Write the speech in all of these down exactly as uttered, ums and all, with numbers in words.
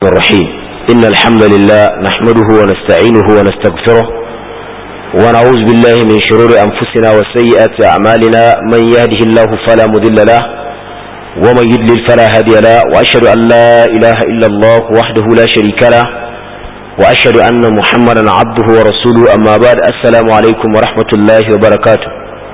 الرحيم إن الحمد لله نحمده ونستعينه ونستغفره ونعوذ بالله من شرور أنفسنا وسيئات أعمالنا من يهده الله فلا مضل له ومن يضلل فلا هادي له وأشهد أن لا إله إلا الله وحده لا شريك له وأشهد أن محمدا عبده ورسوله أما بعد السلام عليكم ورحمة الله وبركاته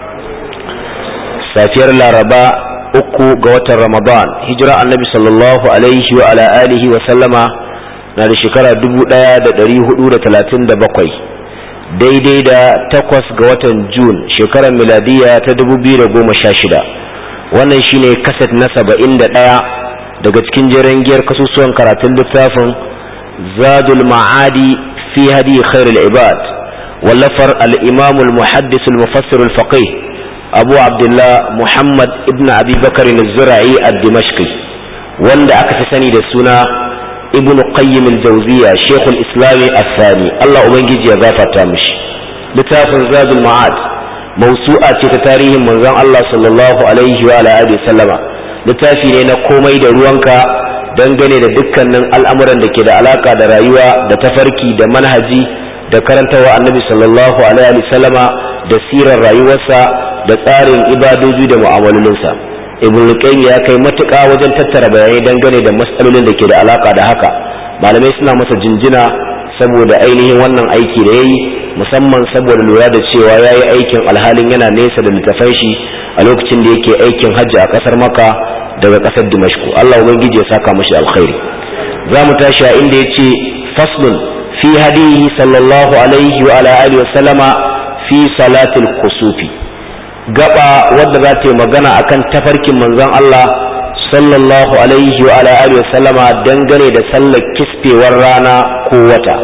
سافر العرباء uku ga watan Ramadan hijira annabi sallallahu alaihi wa ala alihi wa sallama na da shekara dubu ɗaya da ɗari hudu da talatin da bakwai daidai da takwas ga watan Jun shekarar miladiya ta dubu biyu da goma sha shida wannan shine kaset na saba'in da ɗaya daga cikin jeren giyar kasusuwan karatun littafin Zadul Ma'adi fi hadi khairul ibad wallafar al-imam al-muhaddis al-mufassir al-faqih abu abdullah muhammad ibn abi bakar al-zura'i al-dimashqi wanda aka fi sani da suna ibn qayyim al-jawziya shaykh al-islam al-thani Allah ubangiji ya gafarta mishi littafin zadul ma'ad mawsu'a ce ta tarihin manzon Allah sallallahu alaihi wa alihi sallama littafi ne na komai da ruwanka dangane da dukkanin al'amuran da ke da alaka da rayuwa da tafarki da manhaji da karantawa annabi sallallahu alaihi wa sallama da sirar rayuwarsa da tsarin ibadoji da mu'amalolinsa ibn qayyim ya kai matuƙa wajen tattara bayanai dangane da matsalolin da ke da alaka da haka malamai suna masa jinjina saboda ainihin wannan aiki da yayi musamman saboda lura da cewa yayi aikin alhalin yana nesa da littafan shi a lokacin da yake aikin hajji a kasar Makka daga kasar Dimashq Allah ubangiji ya saka mashi alkhairi zamu tashi a inda yace faslun fi hadihi sallallahu alaihi wa ala alihi wa sallama fi salatil kusufi gaba wadda za ta yi magana akan tafarkin manzon Allah sallallahu alaihi wa ala alihi wa sallama dangane da sallar kisfewar rana ko wata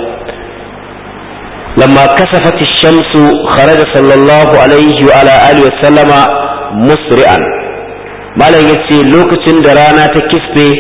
lamma kasafat ash-shamsu kharaja sallallahu alaihi wa ala alihi wa sallama musri'an malam yace lokacin da rana ta kisfe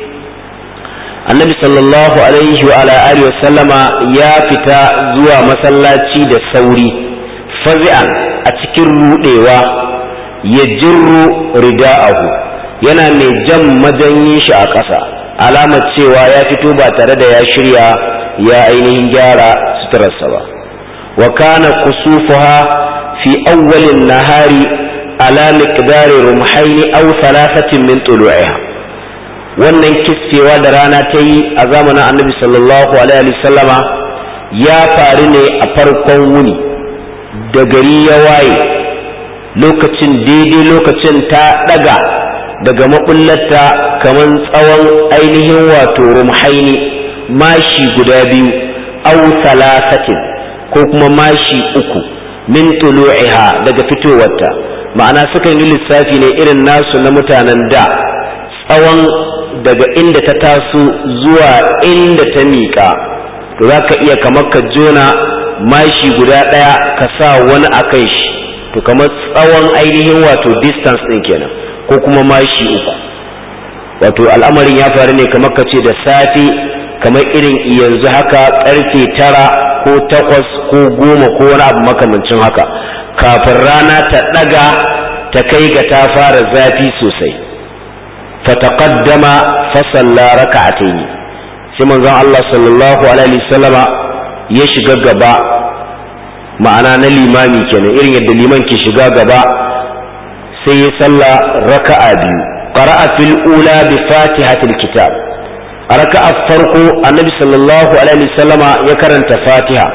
annabi sallallahu alaihi wa ala alihi wa sallama ya fita zuwa masallaci da sauri fazi'an a cikin rudewa ya jirru rida'ahu yana mai jan majanyin shi a ƙasa alamar cewa ya fito ba tare da ya shirya ya ainihin gyara suturarsa ba wa kana kusufuha fi awwalin nahari ala miqdari rumhaini aw thalathatin min tulu'iha wannan kissewa da rana ta yi a zamanin annabi sallallahu alaihi wasallama ya faru ne a farkon wuni da gari ya waye lokacin daidai lokacin ta daga daga maɓullarta kamar tsawon ainihin wato rumhaini mashi guda biyu au salasatin ko kuma mashi uku min tulu'iha daga fitowarta ma'ana sukan yi lissafi ne irin nasu na mutanen da tsawon daga inda ta taso zuwa inda ta miƙa to za ka iya kamar ka jona mashi guda ɗaya ka sa wani a kai shi to kamar tsawon ainihin wato distance ɗin kenan ko kuma mashi uku wato al'amarin ya faru ne kamar ka ce da safe kamar irin yanzu haka ƙarfe tara ko takwas ko goma ko wani abu makamancin haka kafin rana ta ɗaga ta kai ga ta fara zafi sosai fataqaddama fa salla raka'atayn sai manzon Allah sallallahu alaihi wasallama ya shiga gaba ma'ana na limami kenan irin yadda liman ke shiga gaba sai ya salla raka'a biyu qara'a fil ula bi fatihatil kitab a raka'a farko annabi sallallahu alaihi wasallama ya karanta fatiha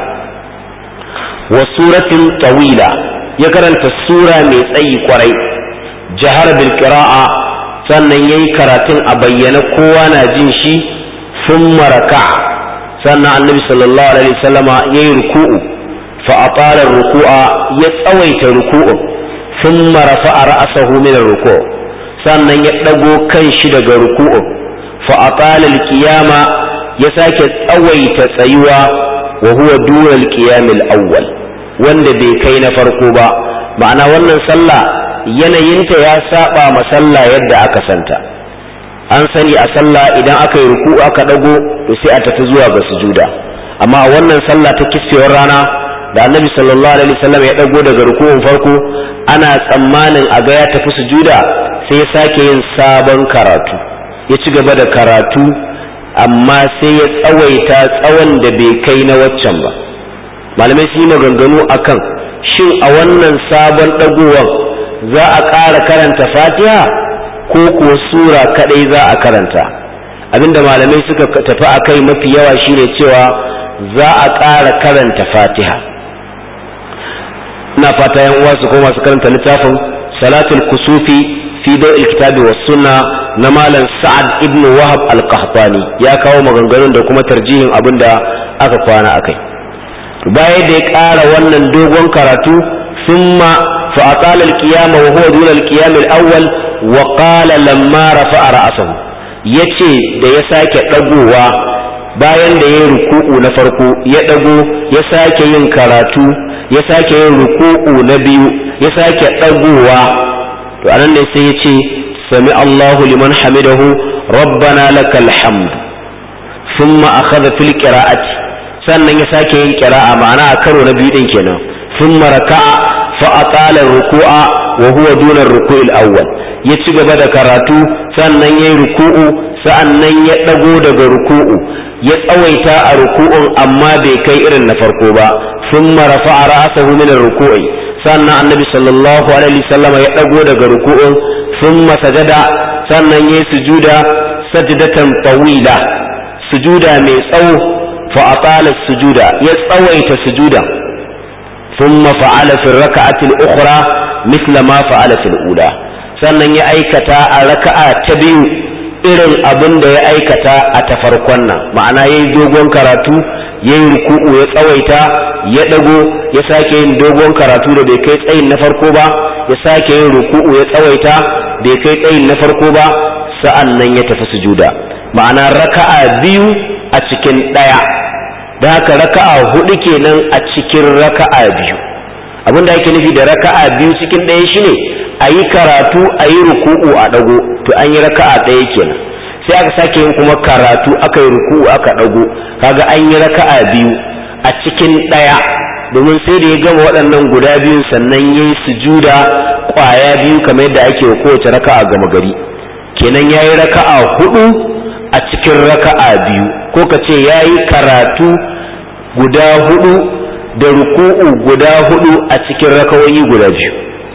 wa suratin tawila ya karanta sura mai tsayi kwarai jahar bil qira'a sannan yayi karatun a bayyana kowa na jin shi thumma raka'a sannan annabi sallallahu alaihi wasallama yayi ruku'u fa atala ruku'a ya tsawaita ruku'u thumma rafa'a ra'sahu min ar-ruku' sannan ya dago kanshi daga ruku'u fa atala al-qiyama ya sake tsawaita tsayuwa wa huwa duna al-qiyam al-awwal wanda bai kai na farko ba ma'ana wannan sallah yanayinta ya saba ma sallah yadda aka santa an sani a sallah idan aka yi ruku'u aka dago to sai a tafi zuwa ga sujuda amma wannan sallah ta kisfewar rana da annabi sallallahu alaihi wasallam ya dago daga ruku'un farko ana tsammanin a ga ya tafi sujuda sai ya sake yin sabon karatu ya ci gaba da karatu amma sai ya tsawaita tsawon da bai kai na waccan ba. Malamai su yi maganganu akan shin a wannan sabon ɗagowar za a ƙara karanta fatiha ko ko sura kaɗai za a karanta. Abinda malamai suka tafi a kai mafi yawa shine cewa za a ƙara karanta fatiha. ina fata yan uwa su koma su karanta littafin salatul kusufi fi dawil kitabi was sunna na malam sa'ad ibn wahab al-qahtani ya kawo maganganun da kuma tarjihin abinda aka kwana akai. bayan da ya ƙara wannan dogon karatu thumma fa atala al-qiyam wa huwa dun al-qiyam al-awwal wa qala lamma rafa'a ra'sahu yace da ya sake dagowa bayan da yayin ruku'u na farko ya dago ya sake yin karatu ya sake yin ruku'u na biyu ya sake dagowa to anan ne sai yace sami Allahu liman hamidahu rabbana lakal hamd thumma akhadha fil qira'ati sannan ya sake yin qira'a ma'ana a karo na biyu din kenan thumma raka'a fa atala ruku'a wa huwa duna ar-ruku'il awwal ya ci gaba da karatu sannan yayin ruku'u sa'annan ya dago daga ruku'u ya tsawaita a ruku'un amma bai kai irin na farko ba thumma rafa'a ra'sahu min ar-ruku'i sannan annabi sallallahu alaihi wasallam ya dago daga ruku'un thumma sajada sannan yayi sujuda sajdatan tawila sujuda mai tsawo fa atala sujuda ya tsawaita sujuda thumma fa'ala fi ar-rak'ati al-ukhra mithla ma fa'ala fi al-ula sannan ya aikata a raka'a ta biyu irin abin da ya aikata a ta farkon nan ma'ana yayi dogon karatu yayi ruku'u ya tsawaita ya dago ya sake yin dogon karatu da bai kai tsayin na farko ba ya sake yin ruku'u ya tsawaita bai kai tsayin na farko ba sa'an nan ya tafi sujuda ma'ana raka'a biyu a cikin daya da haka raka'a hudu kenan a cikin raka'a biyu abinda yake nufi da raka'a biyu cikin daya shine ayi karatu ayi ruku'u a dago to an yi raka'a daya kenan sai aka sake yin kuma karatu aka yi ruku'u aka dago kaga an yi raka'a biyu a cikin daya domin sai da ya gama waɗannan guda biyun sannan yayi sujuda kwaya biyu kamar yadda ake kowace raka'a gama gari kenan yayi raka'a hudu a cikin raka'a biyu ko kace yayi karatu guda hudu da ruku'u guda hudu a cikin raka'o'i guda biyu.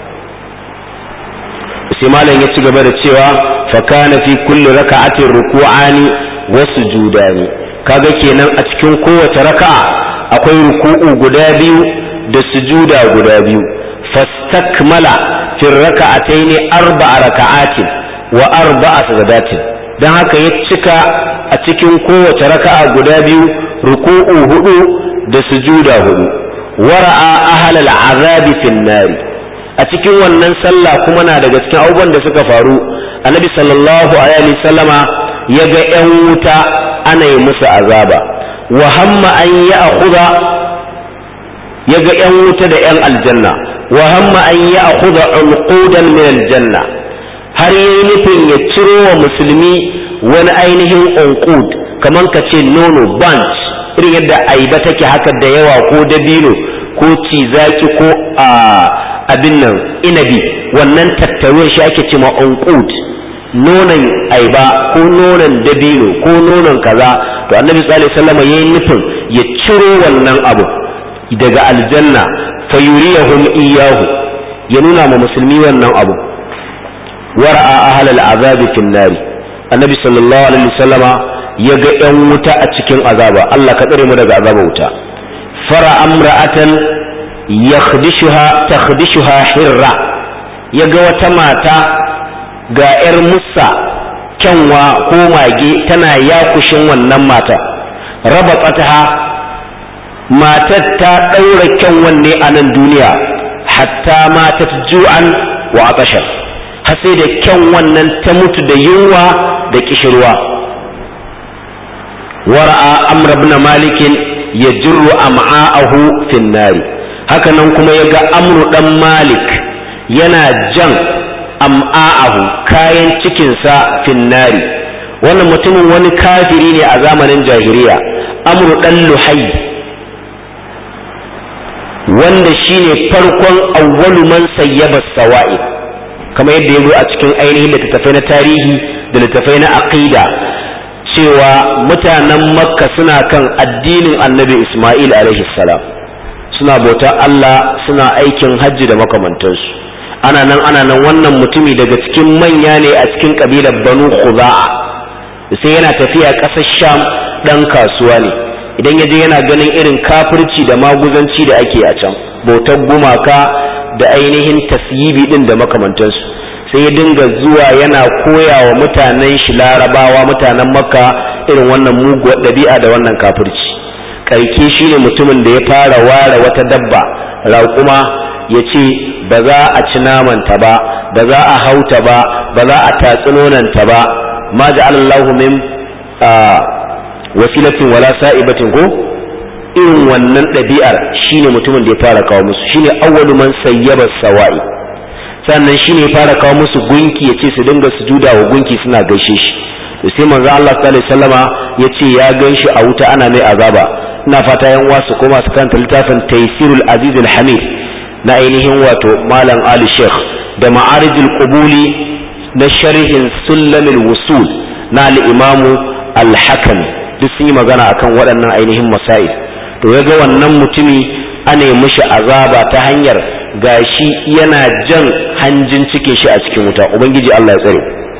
sai malam ya ci gaba da cewa fa kana fi kulli raka'atin ruku'ani wa sujudani kaga kenan a cikin kowace raka'a akwai ruku'u guda biyu da sujuda guda biyu fastakmala fi raka'atayn arba'a raka'atin wa arba'a sajadatin dan haka ya cika a cikin kowace raka'a guda biyu ruku'u hudu da sujuda hudu wara'a ahlal azabi fin nari a cikin wannan sallah kuma na daga cikin abubuwan da suka faru annabi sallallahu alaihi wasallama ya ga yan wuta ana yi musu azaba wa hamma an ya'khudha ya ga yan wuta da yan aljanna wa hamma an ya'khudha unqudan min aljanna har yayi nufin ya ciro wa musulmi wani ainihin unqud kaman ka ce nono bunch irin yadda aiba take haka da yawa ko dabino ko cizaki ko a abin nan inabi wannan tattaruwar shi ake cewa unqud nonon aiba ko nonon dabino ko nonon kaza to annabi sallallahu alaihi wasallam yayin nufin ya ciro wannan abu daga aljanna fayuriyahum iyahu ya nuna ma musulmi wannan abu wara'a ahlal azabi fin nari annabi sallallahu alaihi wasallama ya ga yan wuta a cikin azaba Allah ka tsare mu daga azaba wuta fara amra'atan yakhdishuha takhdishuha hirra yaga wata mata ga yar musa kyanwa ko mage tana yakushin wannan mata rabatataha matar ta daura kyanwan ne a nan duniya hatta matat ju'an wa atashan har sai da kyanwan nan ta mutu da yunwa da kishirwa wara'a amr ibn malik yajru am'a'ahu fin nari haka nan kuma ya ga amru dan malik yana jan am'a'ahu kayan cikinsa finnari wannan mutumin wani kafiri ne a zamanin jahiliya amru dan luhai wanda shine farkon awwalu man sayyaba sawa'i kamar yadda yazo a cikin ainihin littattafai na tarihi da littattafai na aqida cewa mutanen makka suna kan addinin annabi isma'il alaihi salam, suna bautar Allah, suna aikin hajji da makamantansu. ana nan ana nan wannan mutumi daga cikin manya ne a cikin kabilar banu khuza'a, sai yana tafiya ƙasar sham, ɗan kasuwa ne. Idan ya je yana ganin irin kafirci da maguzanci da ake a can, bautar gumaka da ainihin tasyibi din da makamantansu, sai ya dinga zuwa yana koya wa mutanen shi larabawa, mutanen makka, irin wannan muguwar ɗabi'a da wannan kafirci. Karke shi ne mutumin da ya fara ware wata dabba raƙuma, ya ce ba za a ci namanta ba, ba za a hauta ba, ba za a tatsi nonanta ba, ma ja'alallahu min wasilatin wala sa'ibatin, ko irin wannan ɗabi'ar shine mutumin da ya fara kawo musu, shine awwalu man sayyaba sawa'i. Sannan shine ya fara kawo musu gunki, yace su dinga sujuda wa gunki suna gaishe shi. To sai manzo Allah sallallahu alaihi wasallama yace ya ganshi a wuta ana mai azaba. Ina fata yan uwa su koma su karanta littafin Taysirul Aziz al-Hamid na ainihin wato Malam Ali Sheikh da Ma'arijul Qubuli na sharhin Sulamul Wusul na al-Imam al-Hakami, duk sun yi magana akan waɗannan ainihin masail. To ya ga wannan mutumi ana yi mishi azaba ta hanyar gashi yana jan hanjin cikin shi a cikin wuta. Ubangiji Allah ya tsare.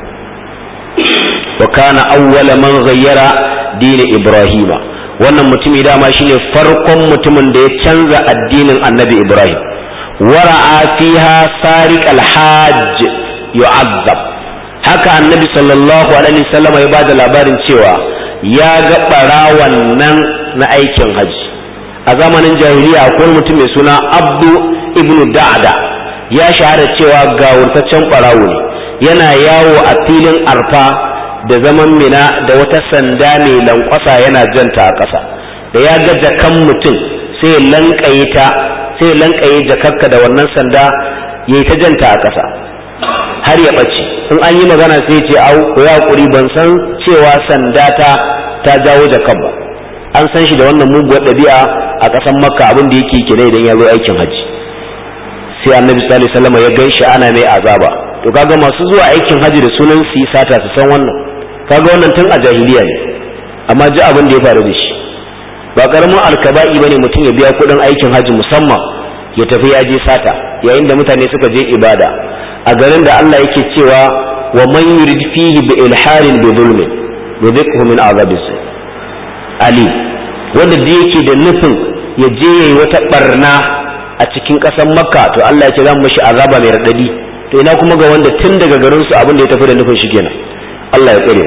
Wa kana awwala man ghayyara din Ibrahima, wannan mutumi dama shine farkon mutumin da ya canza addinin Annabi Ibrahim. Wara'a fiha sariq al-hajj yu'azzab, haka Annabi sallallahu alaihi wasallam ya bada labarin cewa ya ga barawan nan na aikin haji. A zamanin jahiliya akwai mutum mai suna Abdu ibn Da'da, ya shahara cewa gawurtaccen barawo ne, yana yawo a filin Arfa da zaman Mina da wata sanda mai lankwasa yana janta a ƙasa. Da ya ga jakan mutum sai ya lankaye ta, sai ya lankaye jakarka da wannan sanda yayi ta janta a ƙasa har ya bace. In an yi magana sai ya ce au ko ya kuri, ban san cewa sanda ta ta jawo jakan ba. An san shi da wannan muguwar ɗabi'a a ƙasar Makka, abin da yake kire idan ya zo aikin haji. Sai Annabi sallallahu alaihi wasallam ya ganshi ana mai azaba. To kaga masu zuwa aikin haji da sunan su yi sata su san wannan, kaga wannan tun a jahiliya ne, amma ji abin da ya faru da shi. Ba karamin alkaba'i bane mutum ya biya kuɗin aikin haji musamman ya tafi ya je sata, yayin da mutane suka je ibada a garin da Allah yake cewa wa man yurid fihi bi ilharin bi zulmin yudhiquhu min azabis ali, wanda da yake da nufin ya je yayi wata barna a cikin ƙasar Makka, to Allah ya ce zan mishi azaba mai radadi. To ina kuma ga wanda tun daga garin su abin da ya tafi da nufin shi kenan. Allah ya tsare.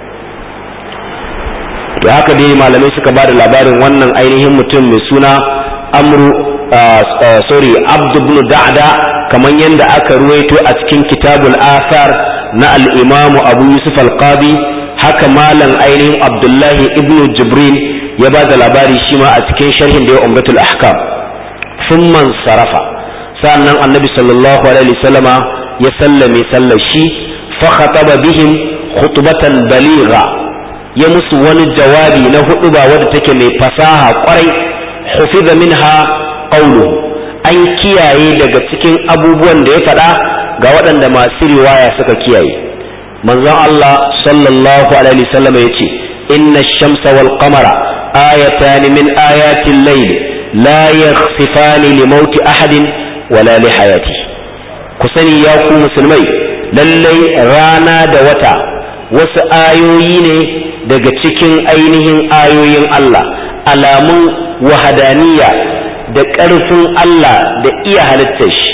Da haka dai malamai suka bada labarin wannan ainihin mutum mai suna Amru sorry Abd ibn Da'da, kamar yadda aka ruwaito a cikin Kitabul Athar na al-Imam Abu Yusuf al-Qadi. Haka malam ainihin Abdullahi ibn Jibril ya bada labari shi ma a cikin sharhin da ya Umdatul Ahkam. Thumma sarafa, sannan Annabi sallallahu alaihi wasallama ya sallame sallar shi, fa khataba bihim khutbatan baligha, ya musu wani jawabi na huɗuba wadda take mai fasaha kwarai. Hufiza minha qawluhu, an kiyaye daga cikin abubuwan da ya faɗa ga waɗanda masu riwaya suka kiyaye. Manzon Allah sallallahu alaihi wasallam yace, inna ash-shamsa wal qamara ayatan min ayati al-layl la yakhsifani li mauti ahadin wala li hayati. Ku sani ya ku musulmai, lallai rana da wata wasu ayoyi ne daga cikin ainihin ayoyin Allah, alamun wahadaniya da ƙarfin Allah da iya halittar shi.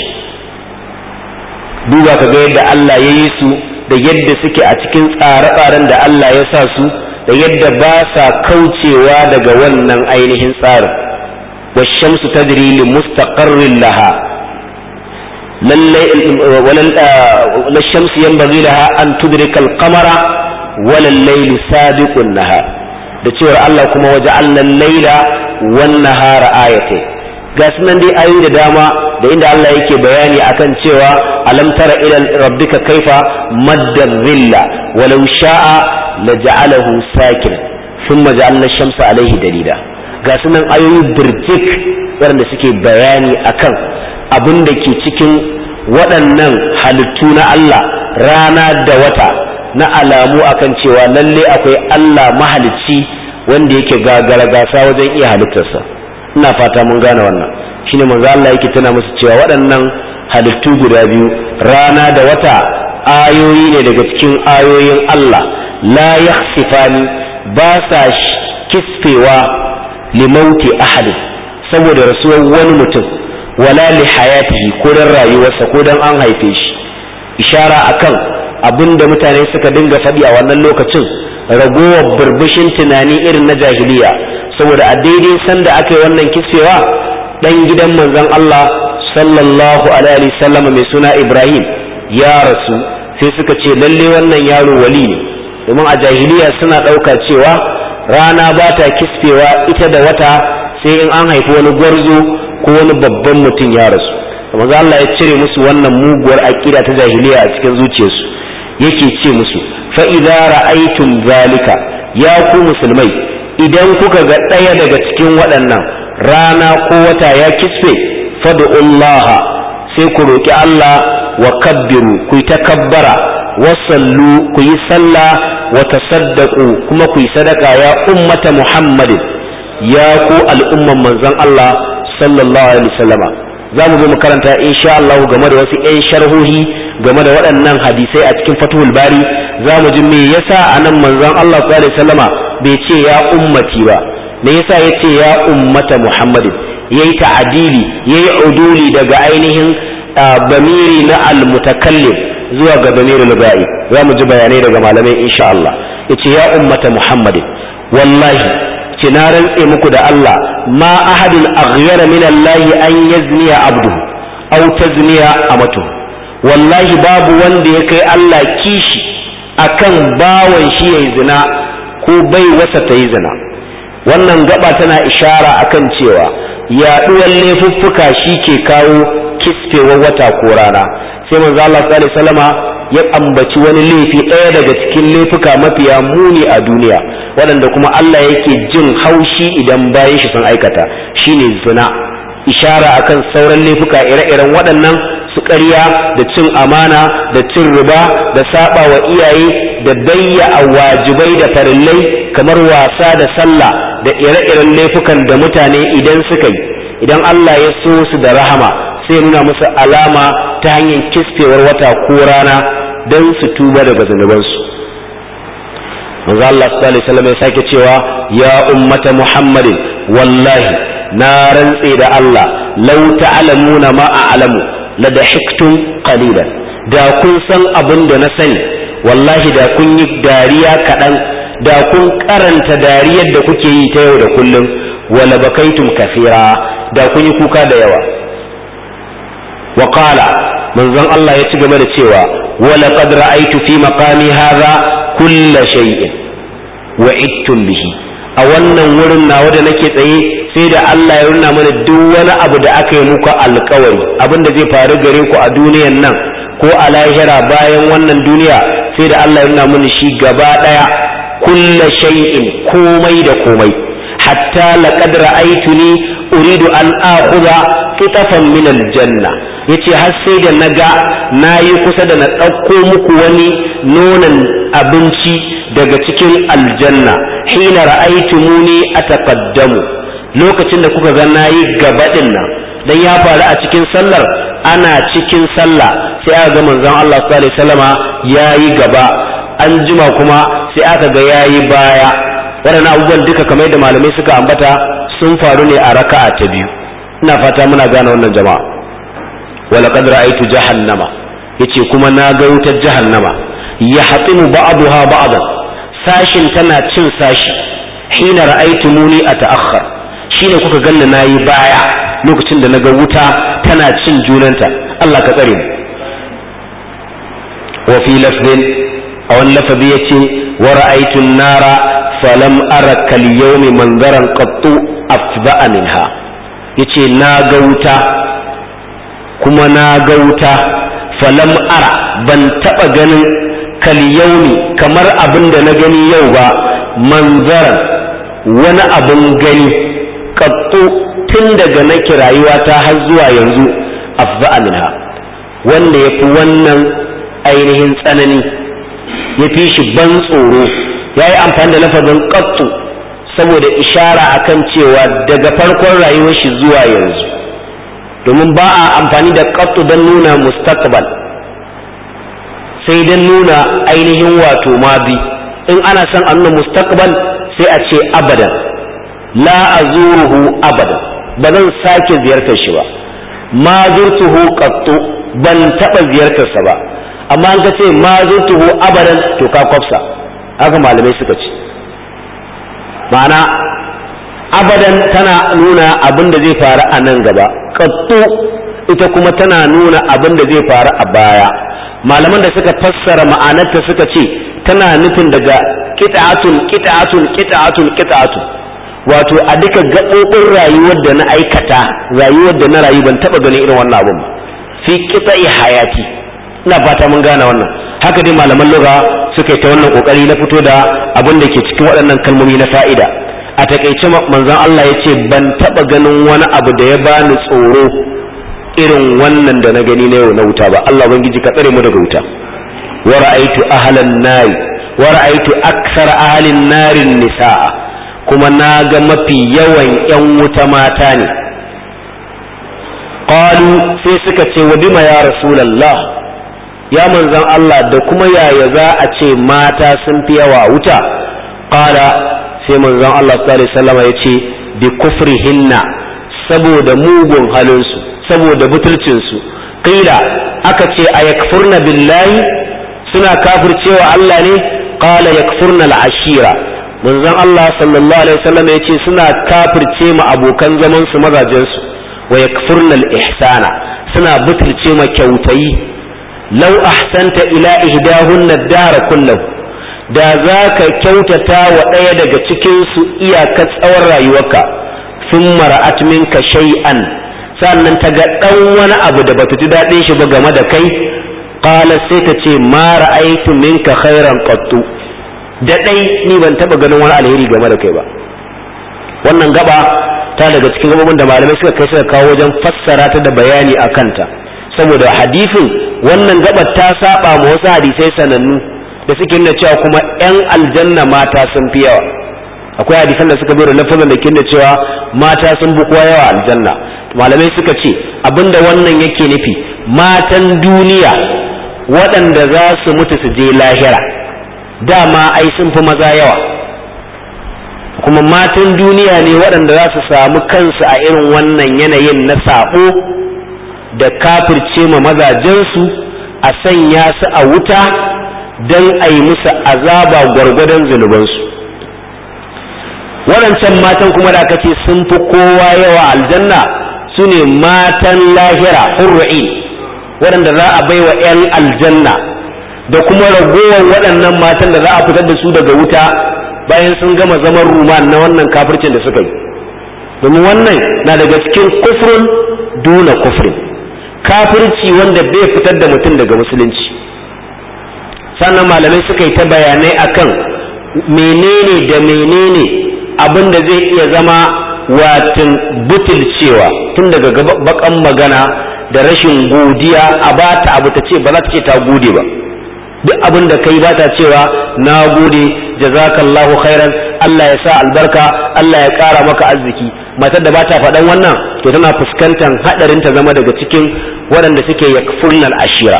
Duba ka ga yadda Allah ya yi su, da yadda suke a cikin tsare-tsaren da Allah ya sa su, da yadda ba sa kaucewa daga wannan ainihin tsarin. Washamsu tajri li mustaqarrin laha, lallai wala shamsu yanbaghi laha an tudrika al-qamara wala al-laylu sabiqun nahar, da cewa Allah kuma waja'alna al-layla wan nahara ayatayn. Ga sunan dai ayoyi da dama da inda Allah yake bayani akan cewa alam tara ila rabbika kaifa madda dhilla walau sha'a laja'alahu sakinan thumma ja'alna ash-shamsa alayhi dalila. Ga sunan ayoyi birtik waɗanda suke bayani akan abin da ke cikin waɗannan halittu na Allah, rana da wata na alamu akan cewa lalle akwai Allah mahalicci wanda yake gagara gasa wajen iya halittarsa. Ina fata mun gane wannan. Shine manzo Allah yake tana musu cewa waɗannan halittu guda biyu, rana da wata, ayoyi ne daga cikin ayoyin Allah, la yakhsifani, ba sa kisfewa limauti ahad, saboda rasuwar wani mutum, wala li hayatihi, ko dan rayuwarsa ko dan an haife shi. Ishara akan abinda mutane suka dinga faɗi a wannan lokacin, ragowar burbushin tunani irin na jahiliya, saboda a daidai sanda aka yi wannan kisfewa, dan gidan manzon Allah sallallahu alaihi wasallam mai suna Ibrahim ya rasu, sai suka ce lalle wannan yaro wali ne, domin a jahiliya suna ɗauka cewa rana ba ta kisfewa ita da wata sai in an haifi wani gwarzo ko wani babban mutum ya rasu. manzo Allah ya cire musu wannan muguwar aqida ta jahiliya a cikin zuciyarsu, yake ce musu fa idza ra'aytum zalika, ya ku musulmai, idan kuka ga ɗaya daga cikin waɗannan, rana ko wata ya kisfe, fad'ullaha, sai ku roki Allah, wa kabbiru, ku takabbara, wa sallu, ku yi sallah, wa tasaddaqu, kuma ku yi sadaka, ya ummata Muhammadin, ya ku al'umman manzon Allah sallallahu alaihi wasallama. za mu zo mu karanta insha Allah game da wasu ƴan sharhohi game da waɗannan hadisai a cikin Fathul Bari. Za mu ji me yasa anan manzon Allah sallallahu alaihi wasallama bai ce ya ummati ba, me yasa yace ya ummata Muhammadin, yayi ta'adili, yayi uduli daga ainihin bamiri na al-mutakallim zuwa ga bamirul ba'i. Za mu ji bayanai daga malamai insha Allah. Yace ya ummata Muhammadin, wallahi kina rantse muku da Allah, ma ahadun aghyara min Allah an yazniya abduhu aw tazniya amatuhu, wallahi babu wanda ya kai Allah kishi akan bawan shi yayi zina ko bai wasa ta yi zina. Wannan gaba tana ishara akan cewa yaɗuwar laifuffuka shi ke kawo kisfewar wata ko rana. Sai manzo Allah sallallahu alaihi wasallama ya ambaci wani laifi ɗaya daga cikin laifuka mafiya muni a duniya, waɗanda kuma Allah yake jin haushi idan bayan shi sun aikata, shine zina. Ishara akan sauran laifuka ire-iren waɗannan, su ƙarya da cin amana da cin riba da saba wa iyaye da bayya a wajibai da farillai kamar wasa da sallah da ire-iren laifukan da mutane idan suka yi, idan Allah ya so su da rahama sai nuna musu alama ta hanyar kisfewar wata ko rana don su tuba daga zunubansu. manzo Allah sallallahu alaihi wasallam ya sake cewa ya ummata Muhammadin, wallahi na rantse da Allah, law ta'lamuna ma a'lamu la dahiktum qalilan, da kun san abin da na sani wallahi da kun yi dariya kaɗan, da kun karanta dariyar da kuke yi ta yau da kullum, wala bakaitum kathira, da kun yi kuka da yawa. wa qala, manzon Allah ya ci gaba da cewa wala qad ra'aytu fi maqami hadha kulla shay'in wa'idtum bihi, a wannan wurin nawa da nake tsaye sai da Allah ya nuna mana duk wani abu da aka yi muku alkawari, abin da zai faru gare ku a duniyan nan ko a lahira bayan wannan duniya, sai da Allah ya nuna mana shi gaba daya, kulla shay'in, komai da komai. hatta laqad ra'aytuni uridu an akhudha qitafan min aljanna, yace har sai da naga nayi kusa da na dauko muku wani nonon abinci daga cikin aljanna, hina ra'aytumuni ataqaddamu, lokacin da kuka ga nayi gaba din nan, dan ya faru a cikin sallar, ana cikin sallah sai aka ga manzon Allah sallallahu alaihi wasallama yayi gaba, an jima kuma sai aka ga yayi baya. Waɗannan abubuwan duka kamar da malamai suka ambata sun faru ne a raka'a ta biyu. Ina fata muna gane wannan jama'a. Wala qad ra'aytu jahannama, yace kuma na ga wutar jahannama, yahtimu ba'daha ba'dan, sashin tana cin sashi, hina ra'aytumuni ata'akhkhar, shine kuka ganna nayi baya lokacin da naga wuta tana cin junanta. Allah ka tsare mu. Wa fi lafdin, a wani lafazi yace wa ra'aytu an-nara falam ara kal yawmi manzaran qattu afda'a minha, yace na ga wuta kuma na ga wuta, falam ara, ban taba ganin kal yawmi kamar abin da na gani yau ba, manzaran, wani abin gani, qattu, tun daga nake rayuwata har zuwa yanzu, afda'a minha, wanda yafi wannan ainihin tsanani. ya fi shi ban tsoro. Ya yi amfani da lafazin qattu saboda ishara akan cewa daga farkon rayuwar shi zuwa yanzu, domin ba a amfani da qattu don nuna mustaqbal sai don nuna ainihin wato madi. In ana son a nuna mustaqbal sai a ce abadan, la azuruhu abadan, ba zan sake ziyartar shi ba. Ma zurtuhu qattu, ban taba ziyartarsa ba. Amma an ka ce ma zurtuhu abadan to ka kwafsa, haka malamai suka ce. Ma'ana abadan tana nuna abin da zai faru a nan gaba, qattu ita kuma tana nuna abin da zai faru a baya. Malaman da suka fassara ma'anarta suka ce tana nufin daga qita'atun qita'atun qita'atun qita'atun, wato a duka gaɓoɓin rayuwar da na aikata, rayuwar da na rayu ban taɓa ganin irin wannan abin fi qita'i hayati. Ina fata mun gane wannan. Haka dai malaman lugha suka yi ta wannan kokari na fito da abin da ke cikin waɗannan kalmomi na fa'ida. A takaice manzon Allah ya ce ban taɓa ganin wani abu da ya bani tsoro irin wannan da na gani na yau na wuta ba. Allah ubangiji ka tsare mu daga wuta. Wa ra'aytu ahlan nari wa ra'aytu akthara ahlin narin nisaa, kuma na ga mafi yawan yan wuta mata ne. Qalu sai suka ce wa bima ya rasulullah, ya manzon Allah da kuma yaya za a ce mata sun fi yawa wuta? Qala sai manzon Allah sallallahu alaihi wasallam ya ce bi kufrihinna, saboda mugun halinsu, saboda butulcinsu. Qila aka ce ayakfurna billahi, suna kafircewa Allah ne? Qala yakfurna al-ashira, manzon Allah sallallahu alaihi wasallam ya ce suna kafirce ma abokan zaman su mazajen su. Wa yakfurna al-ihsana, suna butulce ma kyautayi. Law ahsanta ila ihdahunna ad-dara kullahu, da zaka kyautata wa ɗaya daga cikin su iyaka tsawon rayuwarka, thumma ra'at minka shay'an, sannan ta ga dan wani abu da bata ji dadin shi ba game da kai, qala sai ta ce ma ra'aytu minka khairan qattu, da dai ni ban taba ganin wani alheri game da kai ba. Wannan gaba ta daga cikin gabobin da malamai suka kai suka kawo wajen fassara ta da bayani akan ta, saboda hadisin wannan gabar ta saba ma wasu hadisai sanannu da suke nuna cewa kuma yan aljanna mata sun fi yawa. Akwai hadisan da suka bi da lafazin da ke nuna cewa mata sun bi kowa yawa aljanna. Malamai suka ce abinda wannan yake nufi, matan duniya waɗanda za su mutu su je lahira dama ai sun fi maza yawa, kuma matan duniya ne waɗanda za su samu kansu a irin wannan yanayin na sabo da kafirce ma mazajensu, a sanya su a wuta don a yi musu azaba gwargwadon zunubansu. Waɗancan matan kuma da aka ce sun fi kowa yawa aljanna su ne matan lahira hurru'in, waɗanda za a baiwa 'yan aljanna, da kuma ragowar waɗannan matan da za a fitar da su daga wuta bayan sun gama zaman ruman na wannan kafircin da suka yi. Domin wannan na daga cikin kufrun duna kufrin, kafirci wanda bai fitar da mutum daga musulunci. Sannan malamai suka yi ta bayanai akan menene da menene abin da zai iya zama watin butulcewa, tun daga bakan magana da rashin godiya, a bata abu ta ce ba za ta ce ta gode ba. Duk abin da kai ba ta cewa na gode, jazakallahu khairan, Allah ya sa albarka, Allah ya ƙara maka arziki. Matar da ba ta faɗan wannan to tana fuskantar haɗarin ta zama daga cikin waɗanda suke yakfurnal ashira.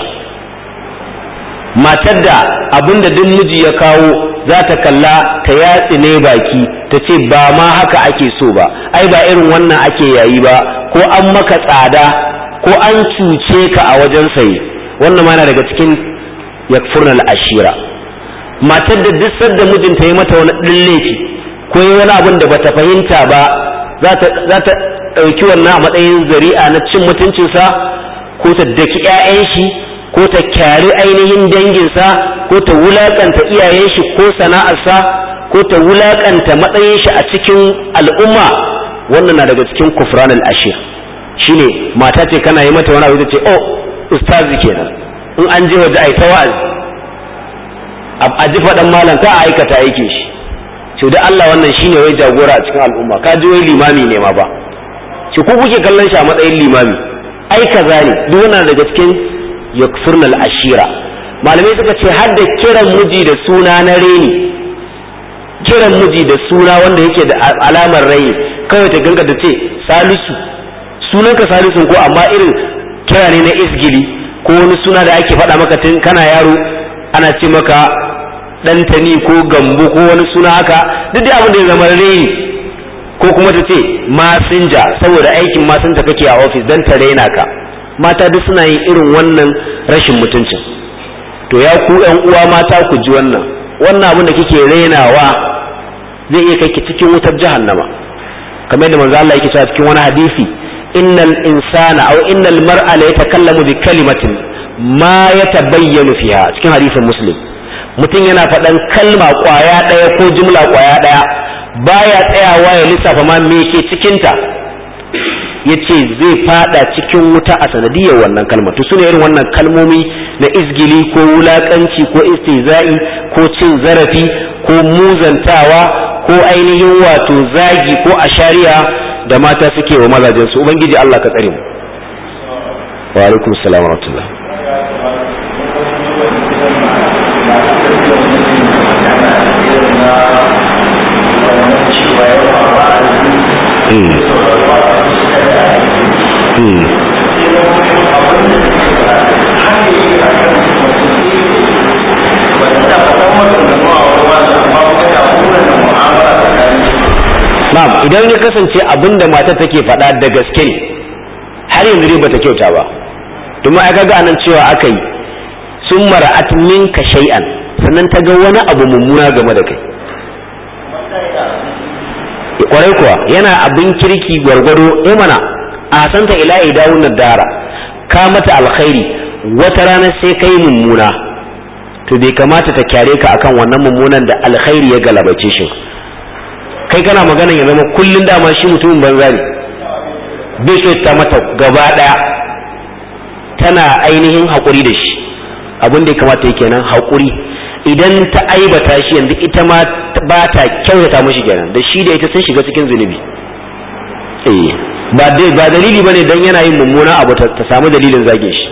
Matar da abin da duk miji ya kawo za ta kalla ta yatsi ne baki ta ce ba ma haka ake so ba, ai ba irin wannan ake yayi ba, ko an maka tsada ko an cuce ka a wajen saye, wannan ma na daga cikin yakfurnal ashira. Matar da duk sanda mijinta ya mata wani ɗin laifi ko yi wani abin da bata fahimta ba, za ta ɗauki wannan a matsayin zari'a na cin mutuncinsa, ko ta daki 'ya'yan shi, ko ta kyari ainihin danginsa, ko ta wulakanta iyayen shi ko sana'arsa, ko ta wulakanta matsayin shi a cikin al'umma. Wannan na daga cikin kufranul ashir. Shine mata ce kana yi mata wani abu ta ce oh ustazi kenan, in an je waje ai ta wa'azi a ji faɗan malam ka aikata aikin shi. To da Allah wannan shine wai jagora a cikin al'umma, ka ji wai limami ne ma ba, ki ku kuke kallon shi a matsayin limami, ai kaza ne. Duk wannan daga cikin yakfurnal ashira. malamai suka ce har da kiran miji da suna na reni, kiran miji da suna wanda yake da alamar rai kawai ta ganga da ce Salisu, sunanka Salisu ko amma irin kira ne na isgili ko wani suna da ake faɗa maka tun kana yaro ana ce maka ɗantani ko gambo ko wani suna haka, duk da abin da ya zama reni, ko kuma ta ce masinja saboda aikin masinja kake a ofis don ta raina ka. Mata duk suna yin irin wannan rashin mutuncin. To ya ku ƴan uwa mata ku ji wannan, wannan abin da kike rainawa zai iya kai ki cikin wutar jahannama, kamar da manzo Allah yake cewa cikin wani hadisi, innal insana aw innal mar'a la yatakallamu bi kalimatin ma yatabayyanu fiha, cikin hadisin Muslim. Mutum yana faɗan kalma ƙwaya ɗaya ko jumla ƙwaya ɗaya baya tsayawa ya lissafa ma me ke cikinta, yace zai fada cikin wuta a sanadiyar wannan kalma. To sune irin wannan kalmomi na izgili ko wulakanci ko istihza'i ko cin zarafi ko muzantawa ko ainihin wato zagi ko ashariya da mata suke wa mazajen su. Ubangiji Allah ka tsare mu. Wa alaikum assalam wa rahmatullah. Hmm. Hmm. Na'am, idan ya kasance abinda mata take faɗa da gaske ne har yanzu dai bata kyauta ba, domin aka ga anan cewa aka yi sun mara'at minka shay'an, sannan ta ga wani abu mummuna game da kai. Kwarai kuwa yana abin kirki gwargwado, eh mana a santa ila idawun dara, ka mata alkhairi wata rana sai kai mummuna, to bai kamata ta kyare ka akan wannan mummunan da alkhairi ya galabace shi. Kai kana magana ya zama kullun dama shi mutumin banza ne, bai so ta mata gaba daya, tana ainihin hakuri da shi. Abin da ya kamata yake nan hakuri. Idan ta aibata shi yanzu ita ma ba ta kyautata mishi kenan, da shi da ita sun shiga cikin zunubi. Eh, ba dai ba dalili bane dan yana yin mummuna abu ta samu dalilin zage shi.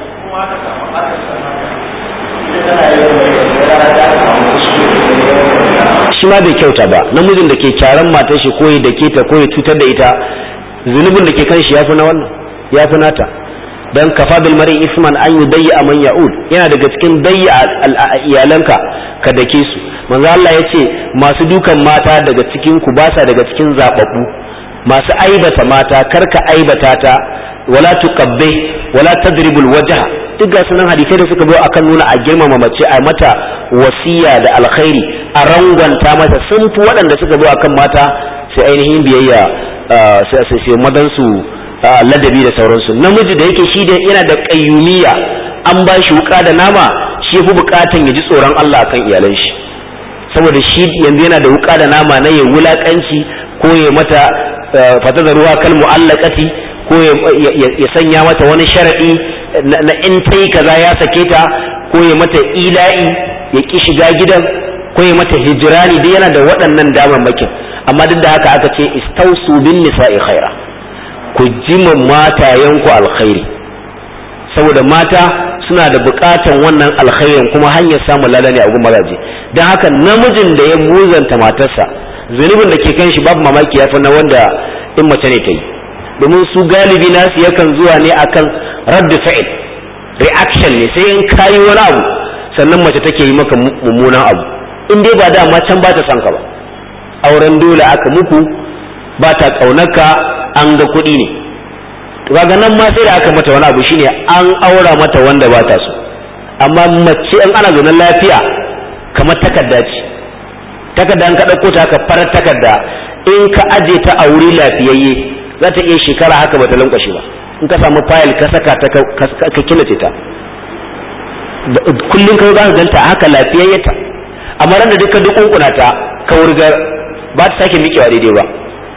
Shi ma bai kyauta ba, namijin da ke kyaran matar shi ko da ke ta ko ya cutar da ita, zunubin da ke kan shi yafi na wannan, yafi nata. Dan kafa bil mar'i isman an yudayya man ya'ud, yana daga cikin dayya iyalanka ka dake su. Manzo Allah yace masu dukan mata daga cikin ku ba sa daga cikin zababbu, masu aibata mata karka aibata ta, wala tuqabbi wala tadribul wajha. Duk ga sunan hadisai da suka zo akan nuna a girmama mace, a mata wasiya da alkhairi, a rangwanta mata, sun fi waɗanda suka zo akan mata sai ainihin biyayya sai sai madansu ladabi da sauransu. Namiji da yake shi da yana da qayyumiyya, an ba shi wuka da nama, shi fi bukatan ya ji tsoron Allah akan iyalan shi, saboda shi yanzu yana da wuka da nama na ya wulakanci ko ya mata fata da ruwa kal mu'allaqati, ko ya sanya mata wani sharadi na in tai kaza ya sake ta, ko ya mata ila'i ya ki shiga gidan, ko ya mata hijrani, duk yana da waɗannan damarmakin. Amma duk da haka aka ce istausu bin nisa'i khaira, ku jima matayenku alkhairi, saboda mata suna da bukatan wannan alkhairin kuma hanyar samun lada ne a gun mazaje. Don haka namijin da ya muzanta matarsa, zunubin da ke kan shi babu mamaki ya fi na wanda in mace ne ta yi, domin su galibi nasu yakan zuwa ne akan raddu fa'il, reaction ne, sai in kayi wani abu sannan mace take yi maka mummunan abu. In dai ba dama can ba ta san ka ba, auren dole aka muku, ba ta kaunarka, an ga kuɗi ne, to kaga nan ma sai da aka mata wani abu shine an aura mata wanda ba ta so. Amma mace in ana zaune lafiya kamar takarda ce, takarda an ka ɗauko ta haka farar takarda, in ka aje ta a wuri lafiyayye za ta iya shekara haka bata lankwashe ba. In ka samu fayil ka saka ta ka killace ta, kullum ka za ka ganta haka lafiyayyata. Amma ran da duka duk kunkuna ta ka wurgar ba ta sake miƙewa daidai ba,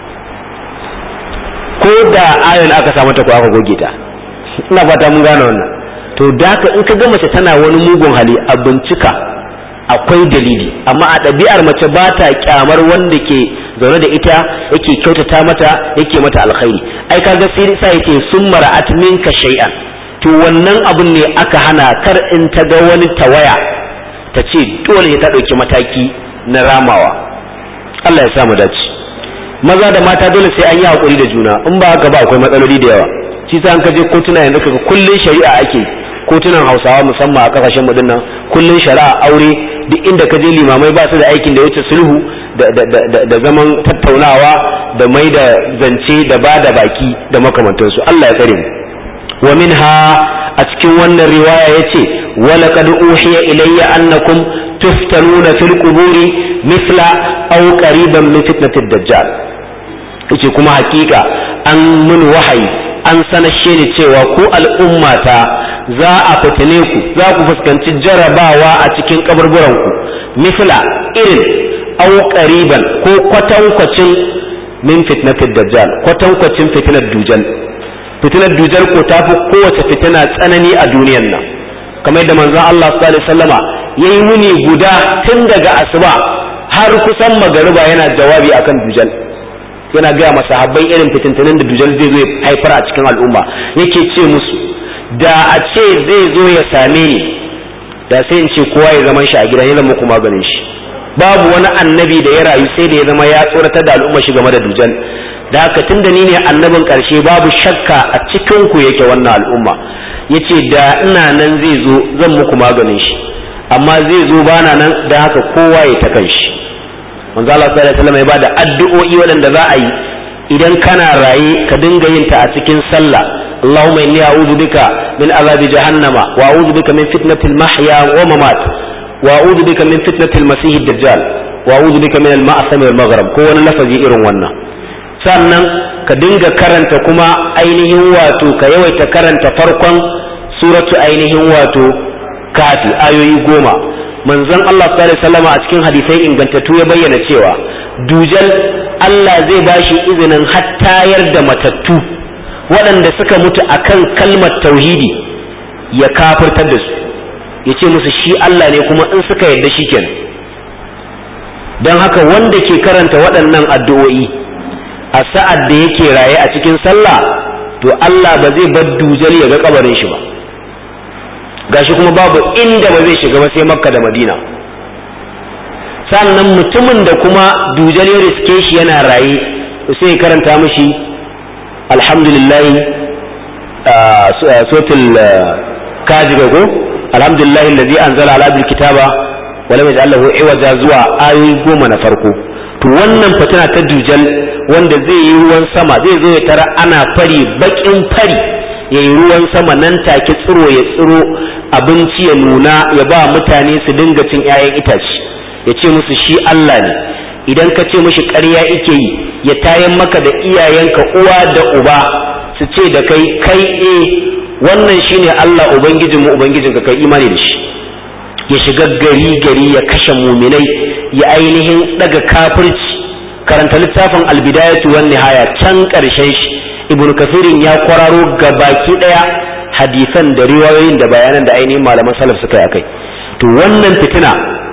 ko da ayon aka samu ta ko aka goge ta. Ina fata mun gane wannan. To da haka in ka ga mace tana wani mugun hali a bincika, akwai dalili. Amma a ɗabi'ar mace ba ta kyamar wanda ke zaune da ita yake kyautata mata, yake mata alkhairi. Ai kaga sai sa yake sun mara'at minka shay'an, to wannan abun ne aka hana, kar in ta ga wani tawaya ta ce dole ta ɗauki mataki na ramawa. Allah ya sa mu dace. Maza da mata dole sai an yi hakuri da juna, in ba haka ba akwai matsaloli da yawa. Shi sa an ka je kotuna yanzu kaga kullun shari'a ake, kotunan Hausawa musamman a kasashen mu dinnan kullun shari'a aure, duk inda ka je limamai ba su da aikin da wuce sulhu da da da, da zaman tattaunawa da mai da zance da ba da baki da makamantansu. Allah ya tsare mu. wa minha a cikin wannan riwaya yace wala qad uhiya ilayya annakum tuftanuna fil quburi mithla aw qariban min fitnatid dajjal. yace kuma hakika an mun wahayi an sanashe ni cewa ku al'ummata za a fitine ku, za ku fuskanci jarabawa a cikin kaburburanku mithla irin aw qariban ko kwatankwacin min fitnatid dajjal, kwatankwacin fitnar dujal. fitinar dujal ko tafi kowace fitina tsanani a duniyar nan, kamar yadda manzon Allah sallallahu alaihi wasallama yayi muni guda tun daga asuba har kusan magariba yana jawabi akan dujal, yana ga masahabbai irin fitintunin da dujal zai zo haifar a cikin al'umma. Yake ce musu da a ce zai zo ya same ni da sai in ce kowa ya zaman shi a gidan, ya zama kuma ganin shi. Babu wani annabi da ya rayu sai da ya zama ya tsoratar da al'umma shi game da dujal. Da haka tunda ni ne annabin ƙarshe babu shakka a cikin ku yake wannan al'umma. Yace da ina nan zai zo zan muku maganin shi, amma zai zo bana nan, da haka kowa ya ta kan shi. Manzo Allah sallallahu alaihi wasallam ya bada addu'o'i waɗanda za a yi idan kana raye ka dinga yin ta a cikin sallah. Allahumma inni a'udhu bika min azabi jahannama wa a'udhu bika min fitnatil mahya wa mamat wa a'udhu bika min fitnatil masih ad-dajjal wa a'udhu bika min al-ma'sam wal maghrib, ko wani lafazi irin wannan. Sannan ka dinga karanta kuma ainihin wato ka yawaita karanta farkon suratu ainihin wato kafi ayoyi goma. Manzon Allah sallallahu alaihi wasallam a cikin hadisai ingantattu ya bayyana cewa dujal Allah zai bashi izinin hattayar da matattu waɗanda suka mutu akan kalmar tauhidi ya kafirtar da su, ya ce musu shi Allah ne, kuma in suka yarda shi kenan. don haka wanda ke karanta waɗannan addu'o'i a sa'ad da yake raye a cikin sallah, to Allah ba zai bar dujal ya ga kabarin shi ba, gashi kuma babu inda ba zai shiga ba sai Makka da Madina. Sannan mutumin da kuma dujal ya riske shi yana raye, sai ya karanta mishi alhamdulillah suratul kaji go alhamdulillah alladhi anzala ala abdil kitaba wa lam yaj'al lahu iwaja zuwa ayoyi goma na farko. To wannan fitina ta dujal wanda zai yi ruwan sama, zai zo ya tara ana fari, bakin fari, ya yi ruwan sama nan take, tsiro ya tsiro, abinci ya nuna, ya ba mutane su dinga cin 'ya'yan itace, ya ce musu shi Allah ne. Idan ka ce mishi ƙarya ike yi, ya tayan maka da iyayenka uwa da uba su ce da kai kai eh wannan shine Allah ubangijinmu ubangijinka, kai imani da shi. Ya shiga gari gari ya kashe muminai, ya ainihin daga kafirci. Karanta littafin albidayatu wan nihaya, can karshen shi ibn kafirin ya kwararo gabaki daya hadisan da riwayoyin da bayanan da ainihin malaman salaf suka yi akai. To wannan fitina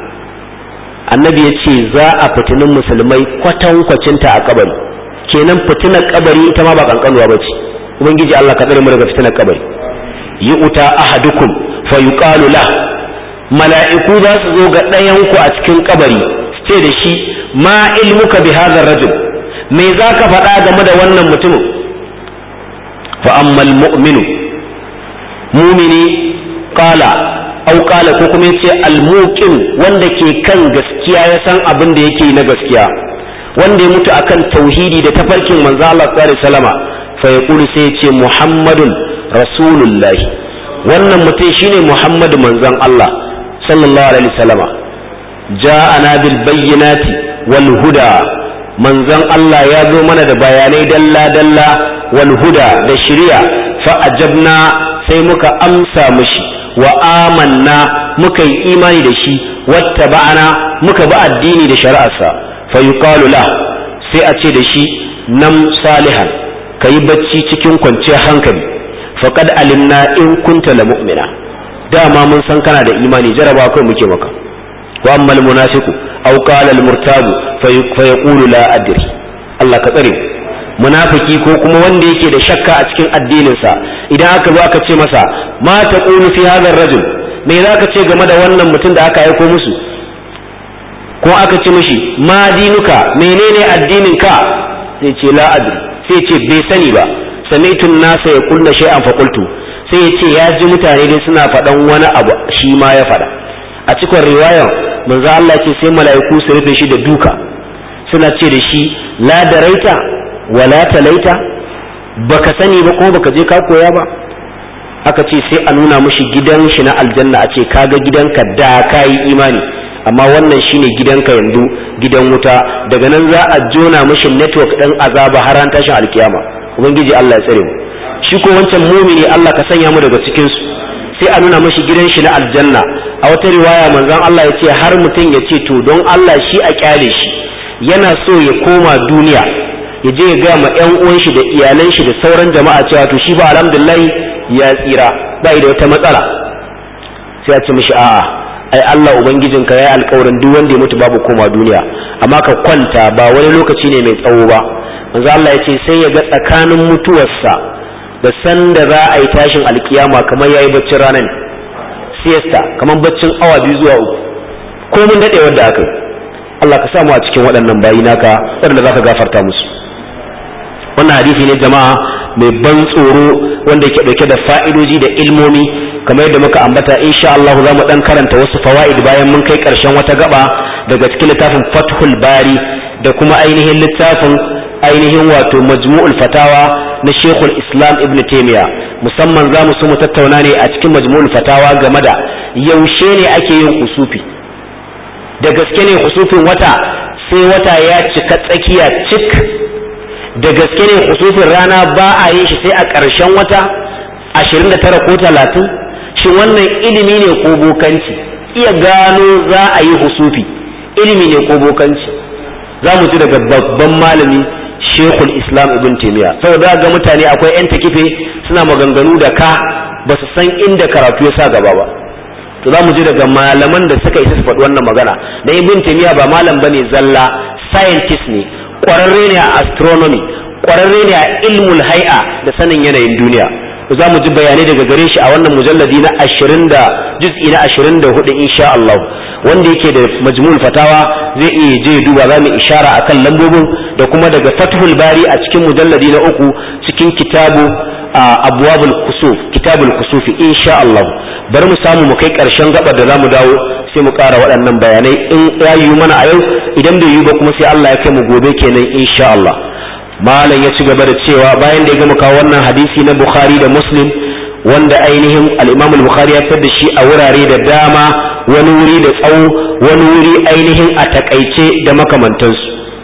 annabi ya ce za a fitinin musulmai kwatankwacinta a kabari, kenan fitinar kabari ita ma ba kankanuwa ba ce. Ubangiji Allah ka tsare mu daga fitinar kabari. yi uta ahadukum fa yuqalu la, mala'iku za su zo ga ɗayanku a cikin kabari su ce da shi ma ilmuka bi hadha rajul, me za ka faɗa game da wannan mutumin? fa ammal mu'minu, mumini qala au qala, ko kuma yace al-muqin, wanda ke kan gaskiya ya san abin da yake na gaskiya, wanda ya mutu akan tauhidi da tafarkin manzo Allah sallallahu alaihi wasallama, fa yaqulu sai yace muhammadun rasulullahi, wannan mutum shine muhammadu manzon Allah sallallahu alaihi wasallama. ja'ana bil bayyinati wal huda, manzon Allah ya zo mana da bayanai dalla dalla, wal huda da shari'a, fa ajabna, sai muka amsa mishi, wa amanna, muka yi imani da shi, wattaba'ana, muka bi addini da shari'arsa. fa yuqalu la, sai a ce da shi nam salihan, kayi bacci cikin kwanciyar hankali, faqad alimna in kunta la mu'mina, dama mun san kana da imani, jaraba kai muke maka. wa ammal munafiqu aw qala al murtabu fa yaqulu la adri, Allah ka tsare. munafiki ko kuma wanda yake da shakka a cikin addininsa idan aka zo aka ce masa ma taqulu fi hadha ar-rajul me zaka ce game da wannan mutum da aka aiko musu ko aka ce mishi ma dinuka menene addinin ka sai ce la adri sai ce bai sani ba sami'tu an-nasa yaquluna shay'an fa qultu sai ya ce ya ji mutane dai suna faɗan wani abu shi ma ya faɗa. A cikin riwayar manzo Allah ce sai mala'iku su rufe shi da duka suna ce da shi la daraita wala talaita baka sani ba ko baka je ka koya ba. Aka ce sai a nuna mishi gidan shi na aljanna a ce kaga gidanka da kai imani amma wannan shine gidanka yanzu gidan wuta daga nan za a jona mishi network ɗin azaba har an tashin alkiyama. Ubangiji Allah ya tsare mu. Shi ko wancan mumini Allah ka sanya mu daga cikin su sai a nuna mashi gidan shi na aljanna. A wata riwaya manzon Allah ya ce har mutum ya ce to don Allah shi a kyale shi yana so ya koma duniya ya je ya ga ma ƴan uwan shi da iyalan shi da sauran jama'a cewa to shi ba alhamdulillah ya tsira ba da wata matsala sai a ce mishi a'a ai Allah ubangijinka ya yi alƙawarin duk wanda ya mutu babu koma duniya amma ka kwanta ba wani lokaci ne mai tsawo ba. manzon Allah ya ce sai ya ga tsakanin mutuwarsa da sanda za a yi tashin alkiyama kamar yayi baccin ranar siesta kamar baccin awa biyu zuwa uku ko mun dade wanda aka yi. Allah ka samu a cikin waɗannan bayi naka waɗanda zaka gafarta musu. Wannan hadisi ne jama'a mai ban tsoro wanda yake dauke da fa'idoji da ilmomi kamar yadda muka ambata insha Allah za mu dan karanta wasu fawaid bayan mun kai karshen wata gaba daga cikin littafin Fathul Bari da kuma ainihin littafin ainihin wato Majmu'ul Fatawa na Sheikhul Islam Ibn Taymiyyah. Musamman za mu so mu tattauna ne a cikin Majmu'ul Fatawa game da yaushe ne ake yin kusufi. Da gaske ne kusufin wata sai wata ya cika tsakiya cik, da gaske ne kusufin rana ba a yin shi sai a ƙarshen wata ashirin da tara ko talatin. Shin wannan ilimi ne ko bokanci? Iya gano za a yi kusufi ilimi ne ko bokanci? Za mu ji daga babban malami Sheikhul Islam Ibn Taymiyyah. Saboda ga mutane akwai yan takife suna maganganu da ka ba su san inda karatu ya sa gaba ba. To za mu ji daga malaman da suka isa su faɗi wannan magana. Da Ibn Taymiyyah ba malam bane zalla, scientist ne, ƙwararre ne a astronomy, ƙwararre ne a ilmul hay'a da sanin yanayin duniya. To za mu ji bayanai daga gare shi a wannan mujalladi na ashirin da juz'i na ashirin da hudu insha Allah. Wanda yake da Majmu'ul Fatawa zai iya je duba, za mu ishara akan lambobin, da kuma daga Fathul Bari a cikin mujalladi na uku cikin kitabu Abwabul Kusuf, kitabul Kusufi insha Allah. Bari mu samu mu kai karshen gabar da zamu dawo sai mu ƙara waɗannan bayanai in ya yi mana a yau, idan bai yi ba kuma sai Allah ya kai mu gobe kenan insha Allah. Malam ya ci gaba da cewa bayan da ya gama kawo wannan hadisi na Bukhari da Muslim wanda ainihin al-Imam al-Bukhari ya fitar da shi a wurare da dama, wani wuri da tsawo, wani wuri ainihin a takaice da makamantansu.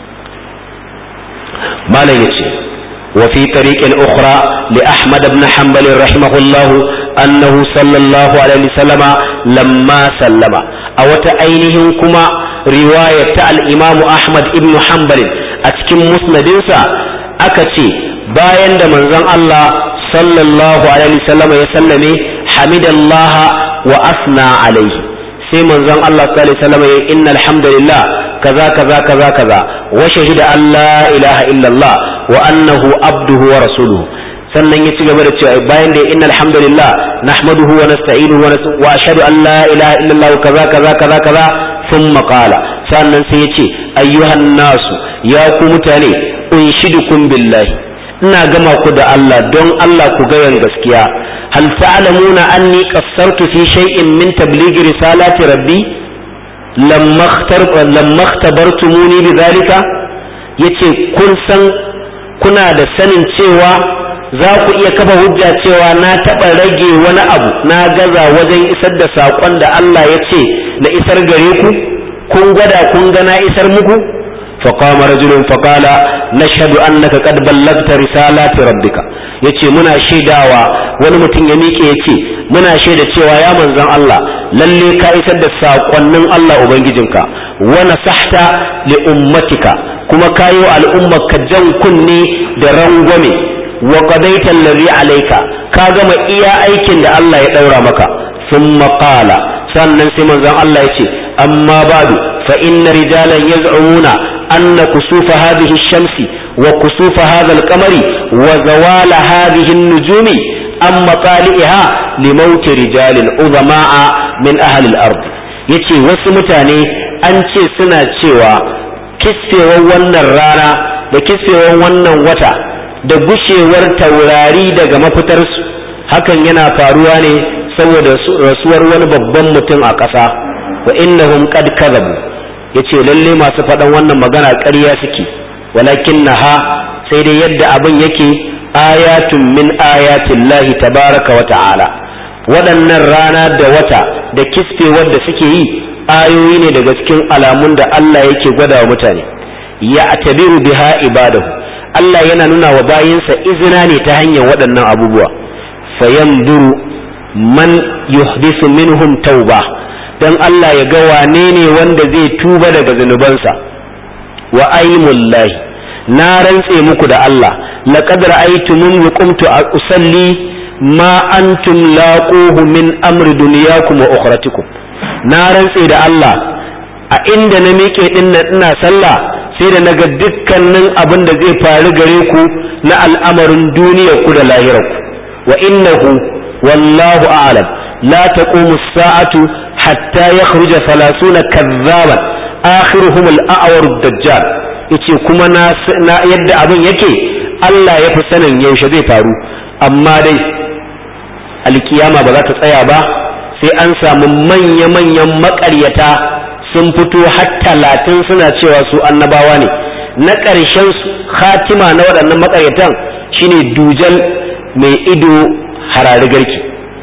Malam ya ce wa fi tariqin ukhra li Ahmad ibn Hanbal rahimahullah annahu sallallahu alaihi wasallama lamma sallama. A wata ainihin kuma riwaya ta al-Imam Ahmad ibn Hanbal a cikin musnadinsa aka ce bayan da manzon Allah sallallahu alaihi wasallam ya sallame hamidallaha wa asna alaihi, sai manzon Allah sallallahu alaihi wasallam ya innal hamdalillah kaza kaza kaza kaza wa shahida an la ilaha illallah wa annahu abduhu wa rasuluhu. sannan ya ci gaba da cewa bayan da innal hamdalillah nahmaduhu wa nasta'inuhu wa ashhadu an la ilaha illallah kaza kaza kaza kaza thumma qala, sannan sai ya ce ayyuhan nasu ya ku mutane unshidukum billahi, ina gama ku da Allah don Allah ku gayan gaskiya. hal ta'lamuna anni qassartu fi shay'in min tablighi risalati rabbi lamma ikhtar lamma ikhtabartumuni bidhalika. yace kun san kuna da sanin cewa za ku iya kafa hujja cewa na taɓa rage wani abu na gaza wajen isar da saƙon da Allah ya ce na isar gare ku, kun gwada kun ga na isar muku. فقام رجل فقال نشهد أنك قد بلغت رسالات ربك. yace muna shaidawa, wani mutum ya miƙe yace muna shaida cewa ya manzon Allah lalle ka isar da saƙonnin Allah ubangijinka, wa nasahta li ummatika kuma kayo al'ummarka jan kunne da rangwame, wa qadaita allazi alayka ka gama iya aikin da Allah ya daura maka. thumma qala, sannan sai manzon Allah yace amma ba'du fa inna rijalan yaz'umuna أن كسوف هذه الشمس wa kusufa hadha al-qamari wa zawala hadhihi an-nujumi am matali'iha li mawt rijalin uzama'a min ahli al-ard. yace wasu mutane an ce suna cewa kissewar wannan rana da kissewar wannan wata da gushewar taurari daga mafitarsu hakan yana faruwa ne saboda rasuwar wani babban mutum a ƙasa. wa innahum qad kadhabu yace lalle masu faɗan wannan magana ƙarya suke, walakinnaha sai dai yadda abin yake ayatun min ayatillahi tabaraka wa ta'ala. waɗannan rana da wata da kisfewar da suke yi ayoyi ne daga cikin alamun da Allah yake gwada wa mutane, ya atabiru biha ibadahu. Allah yana nuna wa bayinsa izina ne ta hanyar waɗannan abubuwa. fayanzuru man yuhdisu minhum tauba, dan Allah ya ga wane ne wanda zai tuba daga zunubansa. wa aymullahi, na rantse muku da Allah, laqad ra'aytumun qumtu usalli ma antum laquhu min amri dunyakum wa ukhratikum. na rantse da Allah, a inda na miƙe din nan ina sallah sai da naga dukkanin abin da zai faru gare ku na al'amarin duniyar ku da lahirarku. wa innahu wallahu a'lam la taqumu as-sa'atu hatta yakhruja thalathuna kadhaban akhiruhum al-a'war ad-dajjal. yace kuma na yadda abin yake Allah ya fi sanin yaushe zai faru, amma dai alkiyama ba za ta tsaya ba sai an samu manya-manyan maƙaryata sun fito har talatin suna cewa su annabawa ne. na ƙarshen khatima na waɗannan maƙaryatan shine dujal mai ido harari garki,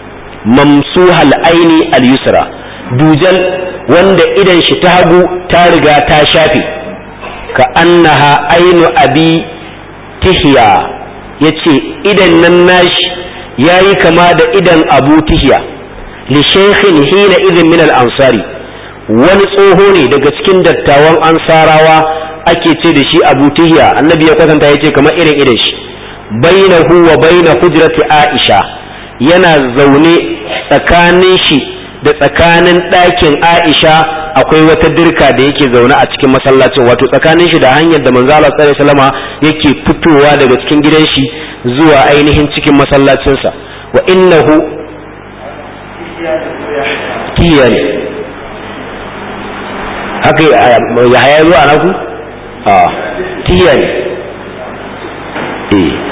mamsuhal aini al-yusra. dujal wanda idan shi ta hagu ta riga ta shafe, ka annaha ainu abi tihiya, yace idan nan nashi yayi kama da idan abu tihiya. li shaykhin hina idhin min al-ansari, wani tsoho ne daga cikin dattawan ansarawa ake ce da shi abu tihiya. annabi ya kwatanta yace kamar irin idan shi. bainahu wa baina hujrati aisha, yana zaune tsakanin shi da tsakanin ɗakin Aisha akwai wata dirka da yake zaune a cikin masallacin, wato tsakanin shi da hanyar da manzo Allah sallallahu alaihi wasallam yake fitowa daga cikin gidan shi zuwa ainihin cikin masallacinsa. wa innahu tiyani haka ya haya zuwa naku a tiyani eh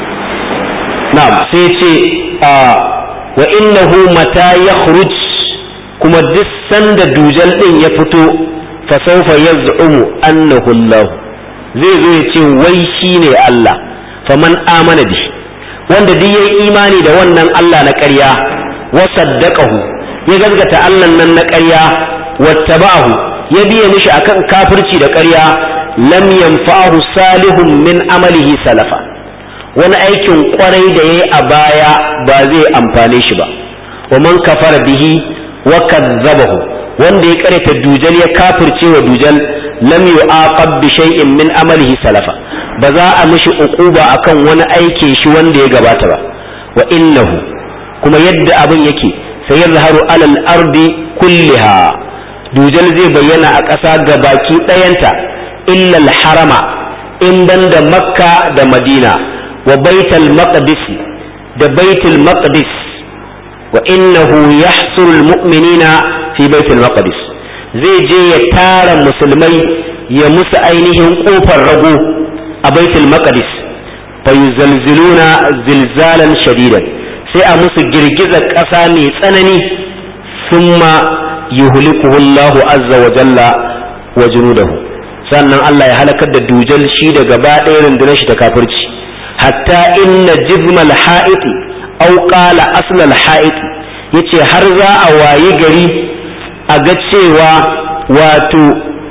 na'am sai ce a wa innahu mata yakhruj, kuma duk sanda dujal din ya fito fa sawfa yaz'umu annahu Allah, zai zo ya ce wai shine Allah. faman amana bi, wanda duk yayi imani da wannan Allah na ƙarya, wa saddaqahu, ya gaskata Allah nan na ƙarya, wattaba'ahu, ya biye mishi akan kafirci da ƙarya, lam yanfa'ahu salihun min amalihi salafa, wani aikin kwarai da yayi a baya ba zai amfane shi ba. wa man kafara bihi wa kadzabahu, wanda ya karanta dujal ya kafirce wa dujal, lam yu'aqab bi shay'in min amalihi salafa, ba za a mishi uquba akan wani aikin shi wanda ya gabata ba. wa innahu, kuma yadda abin yake, sayazharu alal ardi kulliha, dujal zai bayyana a ƙasa gabaki ɗayanta, illa al-harama, in banda makka da madina, wa baitul maqdis da baitul maqdis. wa innahu yahsuru al-mu'minina fi baitul maqdis, zai je ya tara musulmai ya musu ainihin kofar rago a baitul maqdis, fa yuzalziluna zilzalan shadidan, sai a musu girgizar ƙasa mai tsanani. thumma yuhlikuhu Allahu azza wa jalla wa junudahu, sannan Allah ya halakar da dujal shi da gaba ɗaya rundunar shi ta kafirci. hatta inna jizmal ha'iti aw qala aslal ha'iti, yace har za a wayi gari a ga cewa wato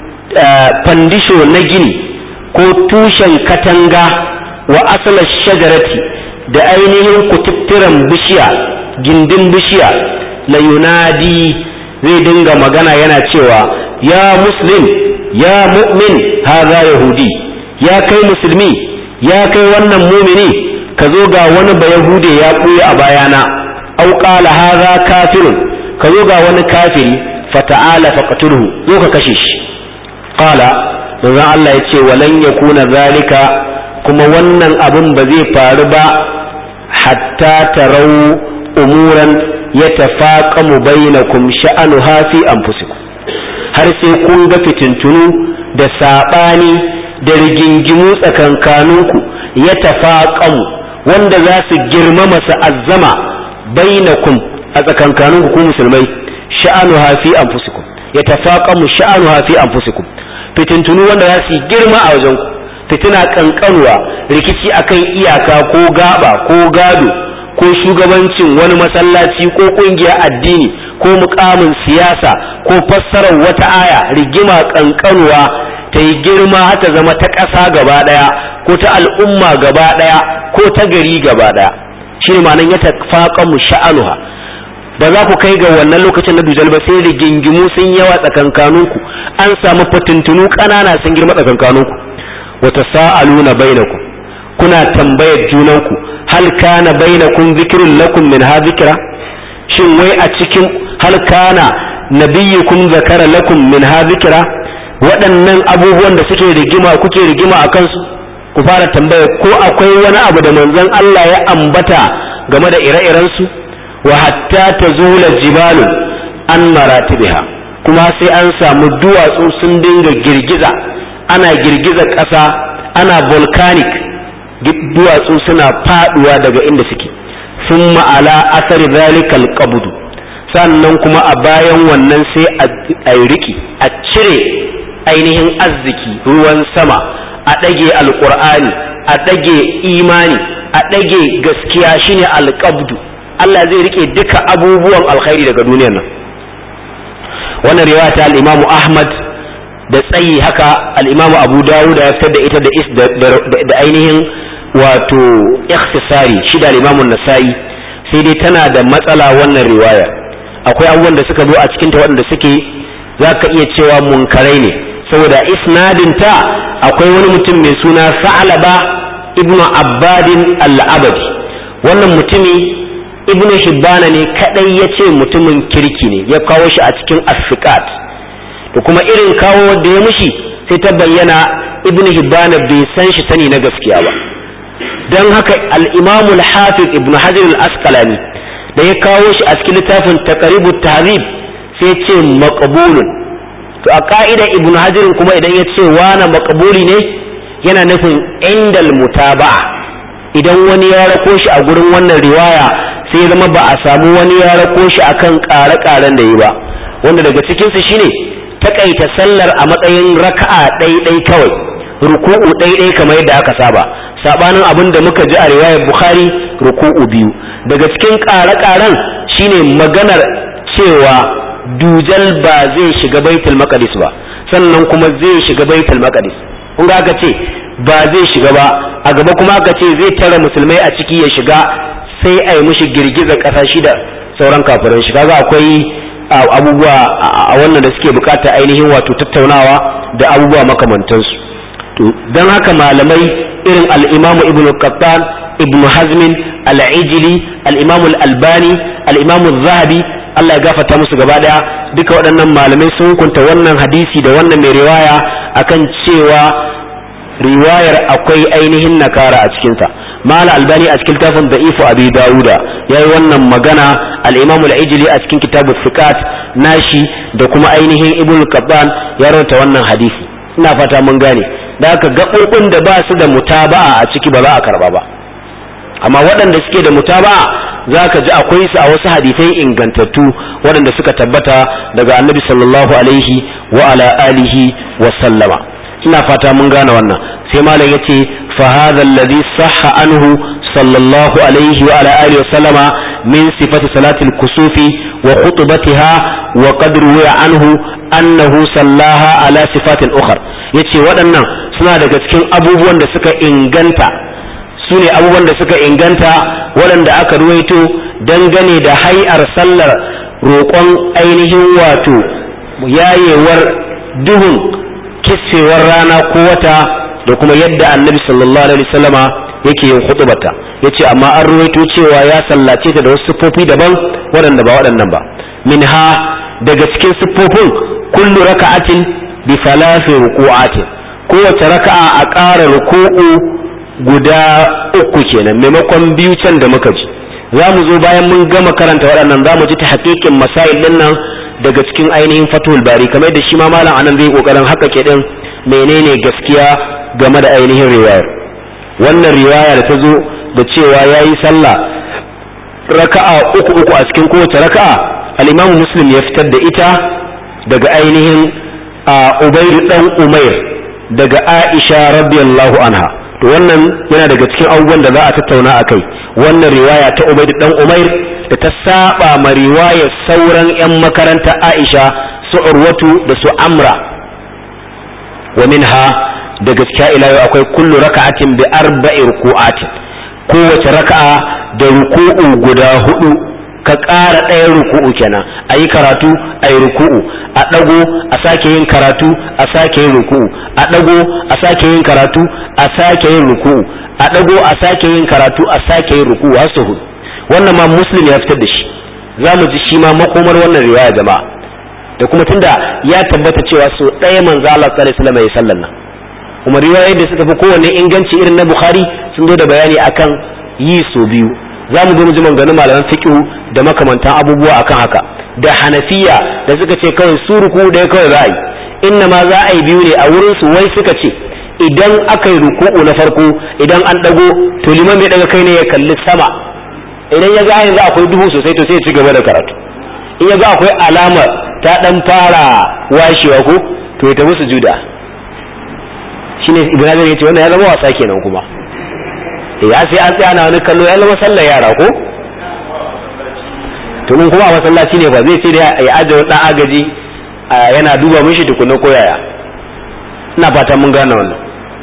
fandisho na gini ko tushen katanga, wa aslal shajarati, da ainihin kututturan bishiya, gindin bishiya, la yunadi, zai dinga magana yana cewa ya muslim ya mu'min hadha yahudi, ya kai musulmi ya kai wannan mumini, ka zo ga wani bayahude ya ɓuya a bayana. au qala hadha kafirun, ka zo ga wani kafiri, fata'ala faqtulhu, zo ka kashe shi. qala manzon Allah yace walan yakuna zalika kuma wannan abin ba zai faru ba hatta tarau umuran yatafaqamu bainakum sha'anuha fi anfusikum, har sai kun ga fitintunu da sabani da rigingimu tsakankaninku yatafaqamu wanda za su girmama su azzama bainakum a tsakankaninku ku musulmai sha'anuha fi anfusikum yatafaqamu sha'anuha fi anfusikum, fitintunu wanda za su girma a wajenku, fitina kankanuwa, rikici akan iyaka ko gaba ko gado ko shugabancin wani masallaci ko kungiyar addini ko mukamin siyasa ko fassarar wata aya, rigima kankanuwa ta yi girma ta zama ta ƙasa gaba ɗaya ko ta al'umma gaba ɗaya ko ta gari gaba ɗaya, shi ne ma'anar ya tafaqamu sha'anuha. ba za ku kai ga wannan lokacin na dujal ba sai rigingimu sun yawa tsakankaninku, an samu fitintunu ƙanana sun girma tsakankaninku. wa tasaaluna bainakum, kuna tambayar junanku hal kana bainakum dhikrun lakum min ha dhikra, shin wai a cikin hal kana nabiyyukum zakara lakum min ha dhikra, waɗannan abubuwan da suke rigima kuke rigima a kansu ku fara tambaya ko akwai wani abu da manzon Allah ya ambata game da ire-iren su. wa hatta tazula jibalu an maratibiha, kuma sai an samu duwatsu sun dinga girgiza, ana girgiza ƙasa, ana volcanic, duwatsu suna faduwa daga inda suke. thumma ala athari zalikal qabd, sannan kuma a bayan wannan sai a riki a cire ainihin arziki, ruwan sama, a ɗage alƙur'ani, a ɗage imani, a ɗage gaskiya, shine alƙabdu. Allah zai rike duka abubuwan alkhairi daga duniyar nan. wannan riwaya ta al-Imam Ahmad da tsayi haka al-Imam Abu Dawud ya fitar da ita da da ainihin wato ikhtisari shi da al-Imam An-Nasa'i, sai dai tana da matsala wannan riwaya. akwai abubuwan da suka zo a cikin ta waɗanda suke zaka iya cewa munkarai ne, saboda isnadin ta akwai wani mutum mai suna Sa'laba ibnu Abbadin al-Abadi. wannan mutumi ibnu Hibbana ne kadai yace mutumin kirki ne, ya kawo shi a cikin as-siqat. to kuma irin kawo da ya mushi sai ta bayyana ibnu Hibbana bai san shi sani na gaskiya ba. dan haka al-Imam al-Hafiz ibnu Hajar al-Asqalani da ya kawo shi a cikin littafin Taqribut Tahdhib sai ce maqbulun. to a ka'ida ibnu Hajar kuma idan ya ce wana maqbuli ne yana nufin indal mutaba'a, idan wani ya rako shi a gurin wannan riwaya sai zama ba a samu wani ya rako shi akan ƙare-ƙaren da yi ba, wanda daga cikin su shine takaita sallar a matsayin raka'a ɗaiɗai kawai, ruku'u ɗaiɗai kamar yadda aka saba, sabanin abin da muka ji a riwayar Bukhari ruku'u biyu. daga cikin ƙare-ƙaren shine maganar cewa dujal ba zai shiga baitul maqdis ba, sannan kuma zai shiga baitul maqdis. kun ga aka ce ba zai shiga ba, a gaba kuma aka ce zai tara musulmai a ciki ya shiga, sai a yi mushi girgiza ƙasa shi da sauran kafirai shi. kaga akwai abubuwa a wannan da suke bukata ainihin wato tattaunawa da abubuwa makamantansu. to don haka malamai irin al-Imam Ibn Qattan, Ibn Hazm, al-Ijli, al-Imam al-Albani, al-Imam az-Zahabi, Allah ya gafarta musu gaba daya, duka waɗannan malamai sun hukunta wannan hadisi da wannan mai riwaya akan cewa riwayar akwai ainihin nakara a cikinta. mala albani a cikin tafin da'ifu abi dawuda yayi wannan magana, al-Imam al-Ijli a cikin kitabu thiqat nashi da kuma ainihin Ibn Qattan ya rawaita wannan hadisi. ina fata mun gane. da haka gaɓoɓin da ba su da mutaba'a a ciki ba za a karba ba, amma waɗanda suke da mutaba'a za ka ji akwai su a wasu hadisai ingantattu waɗanda suka tabbata daga annabi sallallahu alaihi wa ala alihi wa sallama. ina fata mun gane wannan. sai malam yace fa hadha alladhi sahha anhu sallallahu alaihi wa ala alihi wa sallama min sifati salati al-kusufi wa khutbatiha wa qad ruwiya anhu annahu sallaha ala sifatin ukhra. yace waɗannan suna daga cikin abubuwan da suka inganta, su ne abubuwan da suka inganta waɗanda aka ruwaito dangane da hay'ar sallar roƙon ainihin wato yayewar duhun kissewar rana ko wata da kuma yadda annabi sallallahu alaihi wasallama yake yin khutbata. yace amma an ruwaito cewa ya sallace ta da wasu siffofi daban waɗanda ba waɗannan ba. minha daga cikin siffofin kullu raka'atin bi thalathi ruku'atin, kowace raka'a a ƙara ruku'u guda uku kenan maimakon biyu can da muka ji. Za mu zo bayan mun gama karanta waɗannan za mu ji ta haƙiƙin masail ɗin nan daga cikin ainihin Fathul Bari, kamar da shi ma malam anan zai kokarin haka ke din menene gaskiya game da ainihin riwayar. Wannan riwaya da ta zo da cewa yayi sallah raka'a uku uku a cikin kowace raka'a, al-Imam Muslim ya fitar da ita daga ainihin Ubayd dan Umair daga Aisha radiyallahu anha. To wannan yana daga cikin abubuwan da za a tattauna akai. Wannan riwaya ta Ubayd dan Umair da ta saba ma riwayar sauran ƴan makarantar Aisha su Urwatu da su Amra. Wa minha da gaskiya ila yau akwai kullu raka'atin bi arba'i ruku'atin, kowace raka'a da ruku'u guda hudu, ka ƙara ɗaya ruku'u kenan, ayi karatu ayi ruku'u, a ɗago a sake yin karatu a sake yin ruku'u, a ɗago a sake yin karatu a sake yin ruku'u, a ɗago a sake yin karatu a sake yin ruku'u har su hudu. Wannan ma Muslim ya fitar da shi. Za mu ji shi ma makomar wannan riwaya jama'a, da kuma tunda ya tabbata cewa so ɗaya manzo Allah sallallahu alaihi wasallam ya sallan nan, kuma riwayoyi da suka fi kowanne inganci irin na Bukhari sun zo da bayani akan yi so biyu. Za mu zo mu ji maganganun malaman fiqh da makamantan abubuwa akan haka. Da Hanafiya da suka ce kawai su ruku ɗaya kawai za a yi, inna ma za a yi biyu ne, a wurin su wai suka ce idan aka yi ruku'u na farko idan an dago to liman bai daga kai ne ya kalli sama, idan ya ga yanzu akwai duhu sosai to sai ya ci gaba da karatu, in ya ga akwai alama ta dan fara washewa ko to ya tafi sujuda. Shine Ibrahim ya ce wannan ya zama wasa kenan, kuma ya sai an tsaya na wani kallo ya zama sallar yara ko to mun kuma a masallaci ne ba zai ce da ya aje wani dan agaji yana duba mishi tukunna ko yaya. ina fatan mun gane wannan.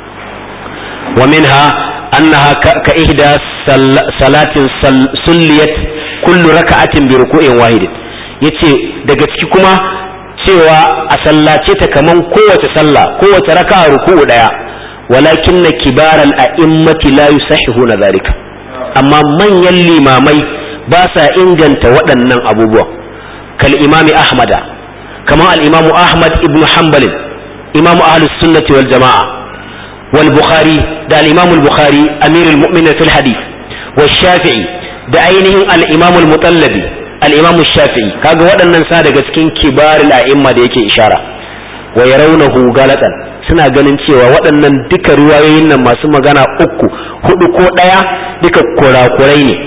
wa minha annaha ka ihda salatin sulliyat kullu raka'atin bi ruku'in wahidin, yace daga ciki kuma cewa a sallace ta kaman kowace sallah kowace raka'a ruku'u daya, walakin kibaral a'immati la yusahihuna zalika, amma manyan limamai ba sa inganta waɗannan abubuwan. kal imami ahmada, kama al imamu ahmad ibn hanbal imamu ahlus sunnati wal jama'a, wal bukhari da al imamu al bukhari amirul mu'minin fil hadith, wal shafi'i da ainihin al imamu al mutallabi al imamu shafi'i. kaga waɗannan sa daga cikin kibarul a'imma da yake ishara. wa yarawnahu galatan, suna ganin cewa waɗannan duka riwayoyin nan masu magana uku hudu ko ɗaya duka kurakurai ne.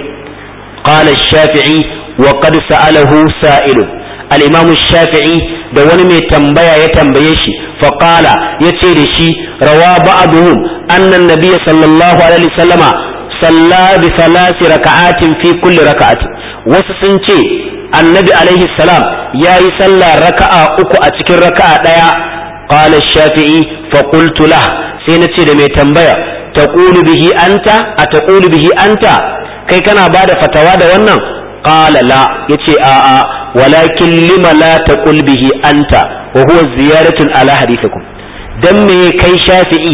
qala shafi'i wa qad sa'alahu sa'ilun, al-imam shafi'i da wani mai tambaya ya tambaye shi, fa qala yace da shi rawa ba'dhum anna an-nabiy sallallahu alaihi wasallama salla bi thalathi raka'atin fi kulli raka'ati. wasu sun ce annabi alaihi salam yayi sallah raka'a uku a cikin raka'a daya. قال الشافعي فقلت له سينتي da mai tambaya taqulu bihi anta ataqulu bihi anta, kai kana bada fatawa da wannan? qala la, yace a a walakin lima la taqul bihi anta wa huwa ziyaratun ala hadithikum. dan me kai Shafi'i,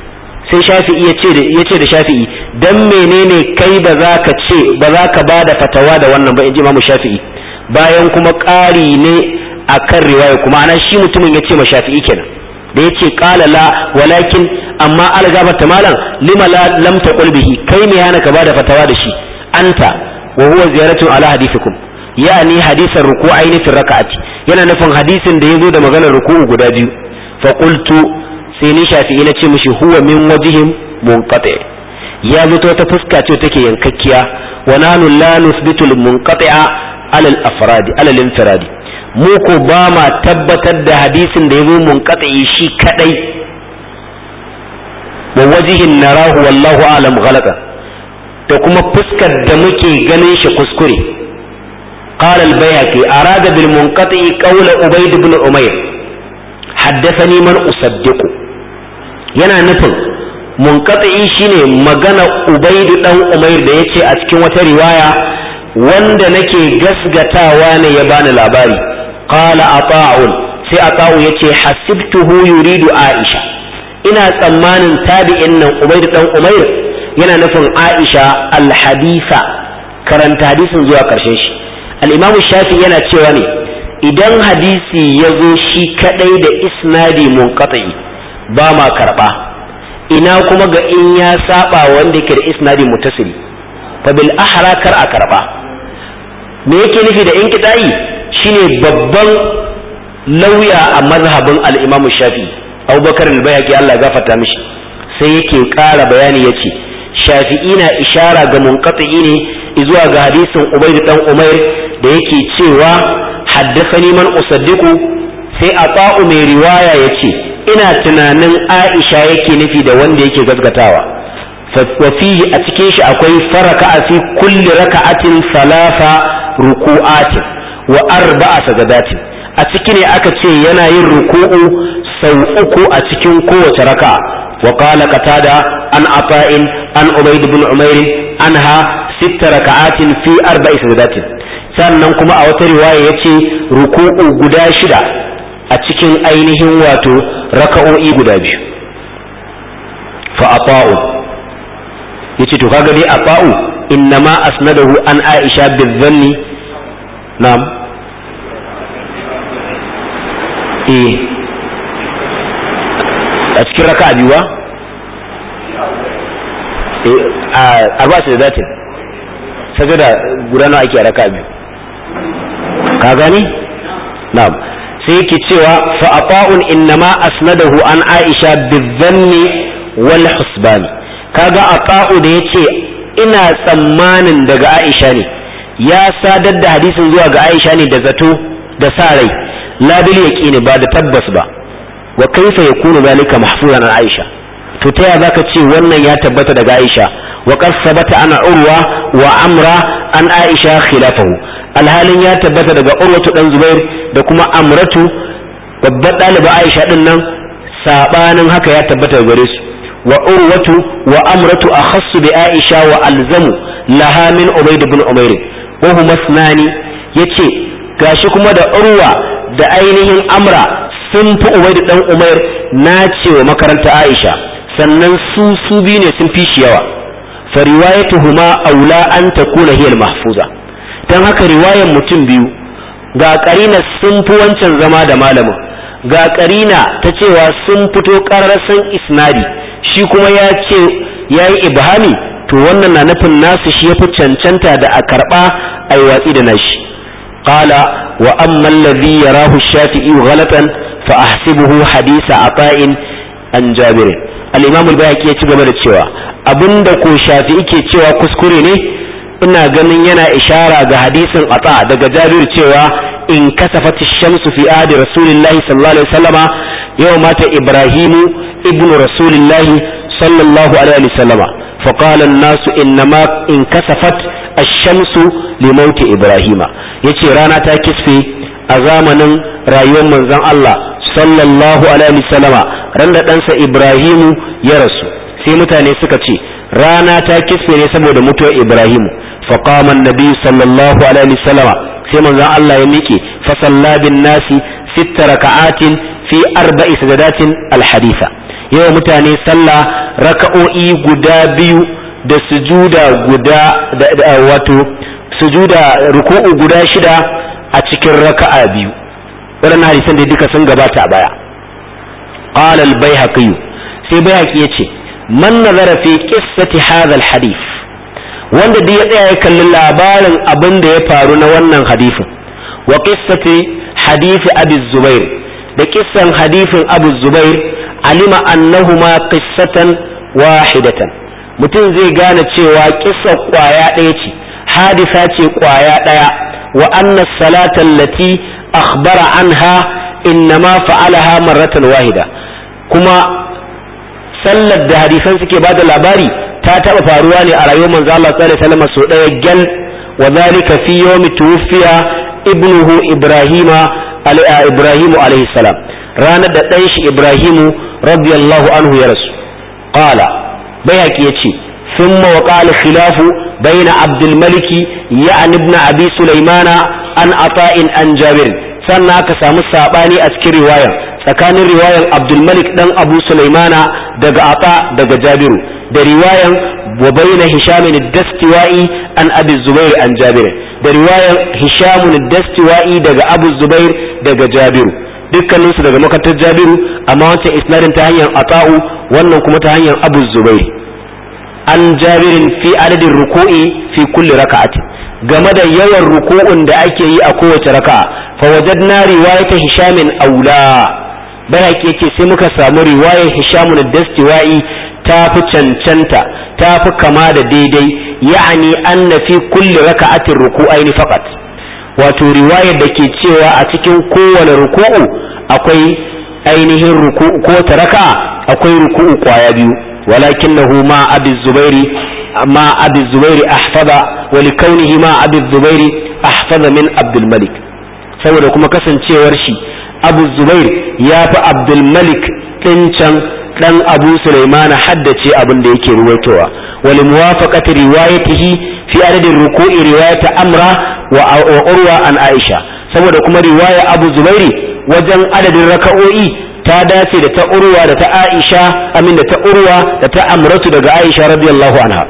sai Shafi'i yace da yace da Shafi'i dan menene kai ba za ka ce ba za ka bada fatawa da wannan ba, inji Imam Shafi'i, bayan kuma ƙari ne akan riwaya, kuma ana shi mutumin yace ma Shafi'i kenan da yace qala la walakin amma algabata malam lima la lam taqul bihi, kai me yana ka bada fatawa da shi anta wa huwa ziyaratu ala hadithikum, yani hadisan ruku'ain fi rak'ati, yana nufin hadisin da yazo da maganar ruku'u guda biyu. fa qultu, sai ni Shafi'i nace mishi huwa min wajhin munqati, ya zo ta fuska ce take yankakkiya. wa nanu la nusbitu al munqati'a ala al afradi ala al infiradi, mu ko ba ma tabbatar da hadisin da ya zo munqati shi kadai. wa wajhin narahu wallahu a'lam ghalata, da kuma fuskar da muke ganin shi kuskure. qala al-bayhaqi arada bil munqati qawla ubayd ibn umayr haddathani man usaddiqu, yana nufin munqati shine magana ubayd dan umayr da yace a cikin wata riwaya wanda nake gasgatawa ne ya bani labari. qala ata'un, sai ata'u yace hasibtuhu yuridu aisha, ina tsammanin tabi'in nan ubayd dan umayr yana nufin aisha al-haditha, karanta hadisin zuwa karshen shi. al-imam shafi yana cewa ne idan hadisi ya zo shi kadai da isnadi munqati ba ma karba, ina kuma ga in ya saba wanda yake da isnadi muttasili fa bil ahra kar a karba me yake nufi da inqita'i shine babban lauya a mazhabin al-Imam Shafi'i Abubakar al-Bayhaqi Allah ya gafarta mishi sai yake ƙara bayani yace Shafi'i na ishara ga munqati ne zuwa ga hadisin Ubayd dan Umair da yake cewa haddathani man usaddiqu sai Ata'u mai riwaya yace ina tunanin Aisha yake nufi da wanda yake gaskatawa fa fihi a cikin shi akwai faraka fi kulli raka'atin thalatha ruku'atin wa arba'a sajadatin a ciki ne aka ce yana yin ruku'u sau uku a cikin kowace raka'a wa qala qatada an ata'in an ubayd ibn umair anha sitta raka'atin fi arba'i sajadatin sannan kuma a wata riwaya yace ruku'u guda shida a cikin ainihin wato raka'o'i guda biyu fa ata'u yace to kaga dai ata'u innama asnadahu an aisha bizanni na'am eh a cikin raka'a biyu ba eh a arba'a sajadatin sajada guda nawa ake a raka'a biyu ka gani na'am sai yake cewa fa ata'un innama asnadahu an aisha bizanni wal husban kaga ata'u da yace ina tsammanin daga aisha ne ya sadar da hadisin zuwa ga aisha ne da zato da sa rai la bil yaqini ba da tabbas ba wa kaifa yakunu zalika mahfuzan an aisha to ta ya zaka ce wannan ya tabbata daga aisha wa qad sabata ana urwa wa amra an aisha khilafahu alhalin ya tabbata daga urwatu dan zubair da kuma amratu babbar ɗaliba aisha din nan sabanin haka ya tabbata gare su wa urwatu wa amratu akhassu bi aisha wa alzamu laha min ubayd ibn umair wa huma asnani yace gashi kuma da urwa da ainihin amra sun fi ubayd dan umair nace wa makaranta aisha sannan su su biyu ne sun fi shi yawa fa riwayatuhuma aula an takuna hiya al-mahfuza dan haka riwayan mutum biyu ga karina sun fi wancan zama da malamin ga karina ta cewa sun fito kararrasan isnadi shi kuma ya ce yayi ibhami to wannan na nufin nasu shi yafi cancanta da a karba ai watsi da nashi qala wa amma alladhi yarahu ash-shafi'i ghalatan fa ahsibuhu hadisa ata'in an jabir al-imam al-bayhaqi ya ci gaba da cewa abinda ko shafi'i ke cewa kuskure ne ina ganin yana ishara ga hadisin ata daga jabir cewa in kasafat ash-shamsu fi ahdi rasulillahi sallallahu alaihi wasallama yau mata ibrahimu ibnu rasulillahi sallallahu alaihi wasallama fa qala an-nas inma in kasafat ash-shamsu li mauti ibrahima yace rana ta kisfe a zamanin rayuwar manzon Allah sallallahu alaihi wasallama ran da ɗansa ibrahimu ya rasu sai mutane suka ce rana ta kisfe ne saboda mutuwar ibrahimu فقام النبي صلى الله عليه وسلم سيما ذا الله يميكي فصلى بالناس ست ركعات في أربع سجدات الحديثة يوم متاني صلى ركعوئي قدا بيو دا سجودا قدا واتو سجودا ركوع قدا شدا أتكر ركع بيو ولن هذه سنة ديك سنقبات عبايا قال البيهقي سي بيهقي يتي من نظر في قصة هذا الحديث wanda da ya tsaya ya kalli labarin abin da ya faru na wannan hadisin wa qissati hadisi abi zubair da kissan hadisin abu zubair alima annahuma qissatan wahidatan mutum zai gane cewa kissa kwaya ɗaya ce hadisa ce kwaya ɗaya wa anna salata allati akhbara anha innama fa'alaha marratan wahida kuma sallar da hadisan suke bada labari ta taba faruwa ne a rayuwar manzo Allah sallallahu alaihi wasallam so daya gal wa zalika fi yawmi tuwfiya ibnuhu ibrahima ibrahimu alaihi salam ranar da dan shi ibrahimu radiyallahu anhu ya rasu qala bayhaqi yace thumma wa qala khilafu bayna abdul malik ya'ni ibn abi sulaymana an ata'in an jabir sannan aka samu sabani a cikin riwayar tsakanin riwayar abdul malik dan abu sulaymana daga ata daga jabiru da riwayan wa bayna hisham ad-dastiwa'i an abi zubair an jabir da riwayan hisham ad-dastiwa'i daga abu zubair daga jabiru dukkanin su daga makatar jabiru amma wancan isnadin ta hanyar ata'u wannan kuma ta hanyar Abu Zubair an Jabirin fi adadin ruku'i fi kulli raka'atin game da yawan ruku'un da ake yi a kowace raka'a fa wajadna riwayat Hisham aula bayaki yake sai muka samu riwayar Hisham ad-Dastiwai ta fi cancanta ta fi kama da daidai ya'ani anna fi kulli raka'atin ruku'aini faqat wato riwayar da ke cewa a cikin kowane ruku'u akwai ainihin ruku'u ko ta raka'a akwai ruku'u kwaya biyu walakinahu ma abi zubairi ma abi zubairi ahfaza wa likawnihi ma abi zubairi ahfaza min abdul malik saboda kuma kasancewar shi abu zubair ya fi abdul malik din can dan abu sulaiman haddace abin da yake ruwaitowa wal muwafaqati riwayatihi fi adadin ruku'i riwayat amra wa urwa an aisha saboda kuma riwaya abu zubairi wajen adadin raka'o'i ta dace da ta urwa da ta aisha amin da ta urwa da ta amratu daga aisha radiyallahu anha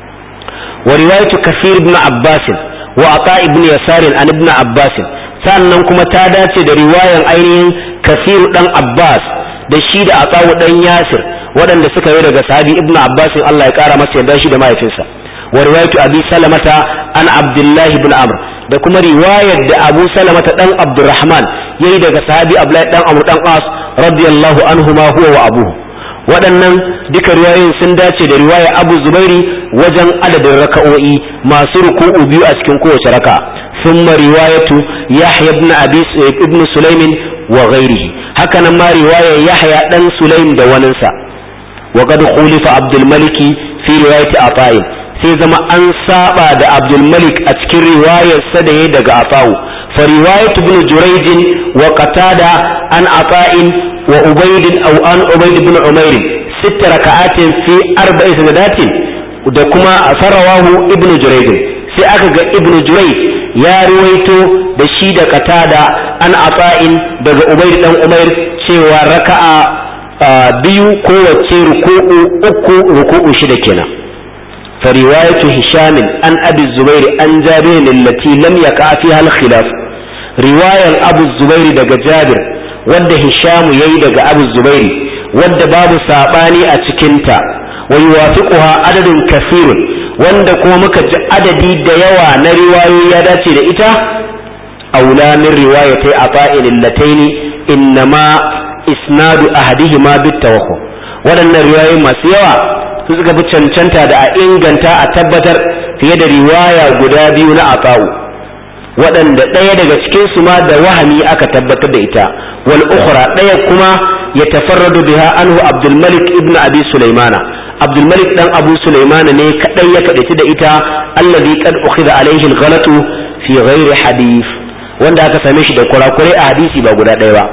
wa riwayatu kathir ibn abbas wa ata ibn yasar an ibn abbas sannan kuma ta dace da riwayan ainihin kathir dan abbas da shi da ata dan yasir waɗanda suka yi daga sahabi ibn abbas Allah ya kara masa yarda shi da mahaifinsa wa riwayatu abi salamata an abdullahi ibn amr da kuma riwayar da abu salamata dan abdurrahman yayi daga sahabi abdullahi dan amr dan as radiyallahu anhuma huwa wa abuhu waɗannan duka riwayoyin sun dace da riwaya abu zubairi wajen adadin raka'o'i masu ruku'u biyu a cikin kowace raka'a thumma riwayatu yahya ibn abi ibn sulaimin wa ghairihi haka nan ma riwayar yahya dan sulaim da waninsa wa qad khulifa abdul maliki fi riwayati ata'in sai zama an saba da abdul malik a cikin riwayar sa da yayi daga ata'u fa riwayat ibn jurayj wa qatada an ata'in wa ubayd aw an ubayd ibn umayr sitt raka'atin fi arba'i sanadatin da kuma farawahu ibn jurayj sai aka ga ibn jurayj ya ruwaito da shi da qatada an ata'in daga ubayd dan umayr cewa raka'a biyu kowace ruku'u uku ruku'u shida kenan فرواية هشام عن أبي الزبير عن جابر التي لم يقع فيها الخلاف رواية أبو الزبير دق جابر ود هشام يدق أبو الزبير ود باب ساباني أتكنتا ويوافقها عدد كثير وند كومك عدد ديوى نرواية يداتي لإتا أولى من رواية عطاء اللتين إنما إسناد أحدهما بالتوخم ولن رواية ما سيوا su suka fi cancanta da a inganta a tabbatar fiye da riwaya guda biyu na ata'u waɗanda ɗaya daga cikin su ma da wahami aka tabbatar da ita wal ukhra ɗaya kuma ya tafarradu biha anhu abdul malik ibn abi sulaimana abdul malik dan abu sulaimana ne kadai ya kadaici da ita allazi qad ukhidha alayhi al ghalatu fi ghairi hadith wanda aka same shi da kurakurai a hadisi ba guda ɗaya ba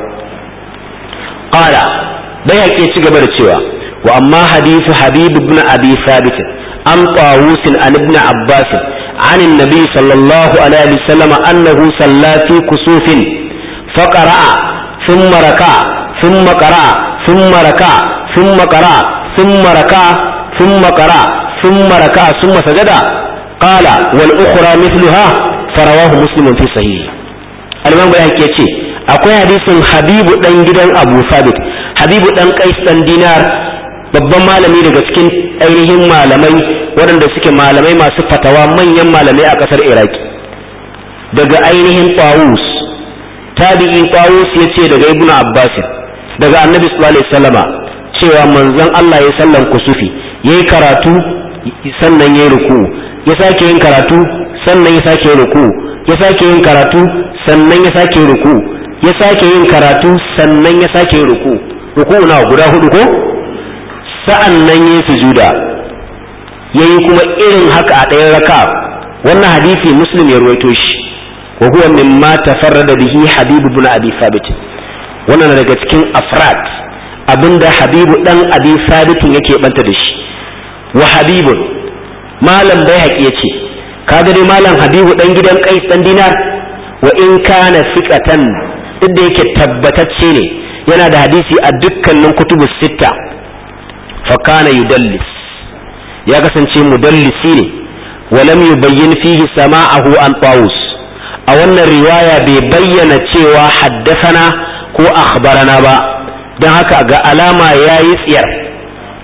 qala bai haƙe ci gaba da cewa وأما حديث حبيب بن أبي ثابت عن طاووس عن ابن عباس عن النبي صلى الله عليه وسلم أنه صلى في كسوف فقرأ ثم ركع ثم قرأ ثم ركع ثم قرأ ثم ركع ثم قرأ ثم ركع ثم سجد قال والأخرى مثلها فرواه مسلم في صحيح الإمام بيحكي يتي أقول حديث حبيب بن جدن أبو ثابت حبيب بن قيس بن دينار babban malami daga cikin ainihin malamai waɗanda suke malamai masu fatawa manyan malamai a ƙasar iraki daga ainihin Tawus tabi'i Tawus ya ce daga ibnu abbas daga annabi sallallahu alaihi wasallama cewa manzon Allah ya sallan kusufi yayi karatu sannan yayi ruku ya sake yin karatu sannan ya sake yin ruku ya sake yin karatu sannan ya sake yin ruku ya sake yin karatu sannan ya sake yin ruku ruku na guda hudu ko sa'an nan yi sujuda yayi kuma irin haka a ɗayan raka wannan hadisi muslim ya ruwaito shi wa huwa mimma tafarrada bihi habib ibn abi thabit wannan daga cikin afrad abinda habibu dan abi thabit yake banta da shi wa habibun malam bai haƙi yace kaga dai malam habibu dan gidan qais dan dinar wa in kana fiqatan duk da yake tabbatacce ne yana da hadisi a dukkanin kutubus sitta fakana yudallis ya kasance mudallisi ne walam yubayyin fihi sama'ahu an Tawus a wannan riwaya bai bayyana cewa haddathana ko akhbarana ba dan haka ga alama yayi tsiyar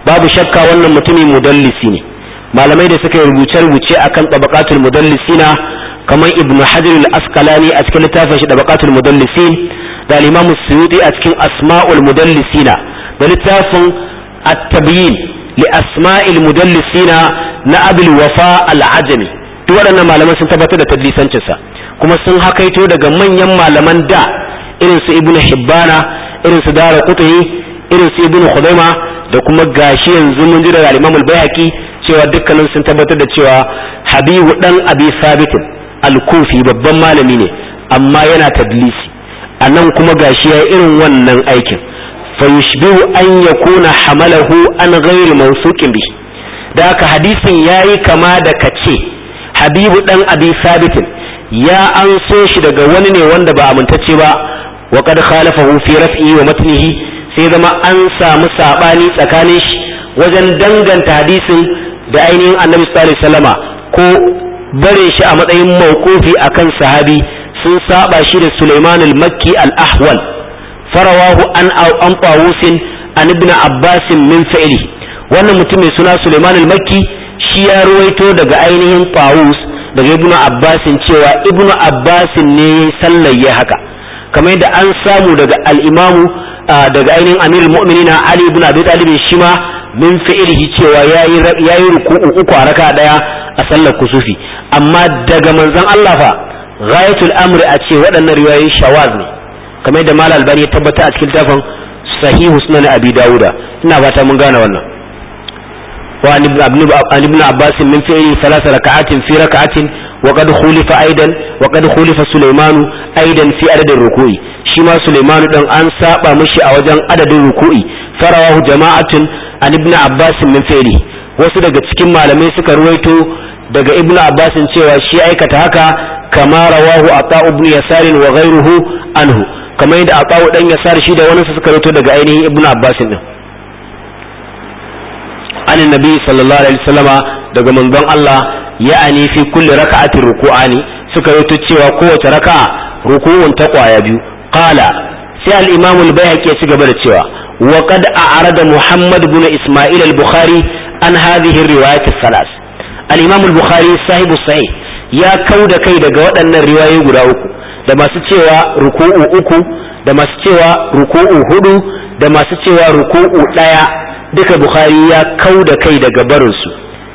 babu shakka wannan mutumin mudallisi ne. malamai da suka yi rubuce-rubuce akan tabaqatul mudallisina kamar ibn hajar al-asqalani a cikin littafin shi tabaqatul mudallisin, da al-imam as-suyuti a cikin asma'ul mudallisina, da littafin at-tabyin li asma'il mudallisina na abul wafa al-ajami. duk waɗannan malaman sun tabbatar da tadlisancinsa kuma sun hakaito daga manyan malaman da irin su ibn hibbana, irin su daraqutni, irin su ibn khuzaima, da kuma gashi yanzu mun ji daga al-imam al-baihaqi cewa dukkanin sun tabbatar da cewa habibu dan abi sabit al-kufi babban malami ne amma yana tadlisi. anan kuma gashi yayi irin wannan aikin fa yushbihu an yakuna hamalahu an ghayr mawsuqin bi. da haka hadisin yayi kama da kace habibu dan abi sabit ya anso shi daga wani ne wanda ba amintacce ba, wa qad khalafahu fi raf'i wa matnihi, sai zama an samu sabani tsakanin shi wajen danganta hadisin da ainihin annabi sallallahu alaihi wasallama ko bare shi a matsayin mawqufi akan sahabi. sun saba shi da Sulaiman al-Makki al-Ahwal, farawahu an an Tawusin an ibn Abbas min fi'li. wannan mutum mai suna Sulaiman al-Makki shi ya ruwaito daga ainihin Tawus daga ibn Abbas cewa ibn Abbas ne sallar ya haka, kamar yadda an samu daga al-Imamu daga ainihin Amirul Mu'minin Ali ibn Abi Talib shi ma min fi'lihi cewa yayi yayi ruku'u uku a raka daya a sallar kusufi. amma daga manzon Allah fa ghayatul amri a ce waɗannan riwayoyi shawaz ne, kamar yadda Malam Albani ya tabbata a cikin tafin Sahihu Sunan Abi Dawuda. ina fata mun gane wannan. wa ibn Abbas min fi'li thalath raka'atin fi raka'atin wa qad khulifa aidan wa qad khulifa Sulaiman aidan fi adadin ruku'i. shi ma Sulaiman dan an saba mishi a wajen adadin ruku'i. farawahu jama'atun an ibn Abbas min fi'li. wasu daga cikin malamai suka ruwaito daga ibn Abbas cewa shi aikata haka, kama rawahu Ata ibn Yasar wa ghayruhu anhu, kamar yadda Ata dan Yasar shi da wani suka ruwaito daga ainihin ibn Abbas din. an annabi sallallahu alaihi wasallama daga manzon Allah ya'ani fi kulli raka'atin ruku'ani, suka ruwaito cewa kowace raka'a ruku'un ta kwaya biyu. qala sai al-imam al-Baihaqi ya ci gaba da cewa wa qad a'rada Muhammad ibn Isma'il al-Bukhari an hadhihi ar-riwayat ath-thalath. al-imam al-Bukhari sahibu sahih ya kauda kai daga waɗannan riwayoyi guda uku, da masu cewa ruku'u uku, da masu cewa ruku'u hudu, da masu cewa ruku'u daya. duka Bukhari ya kauda kai daga barin su.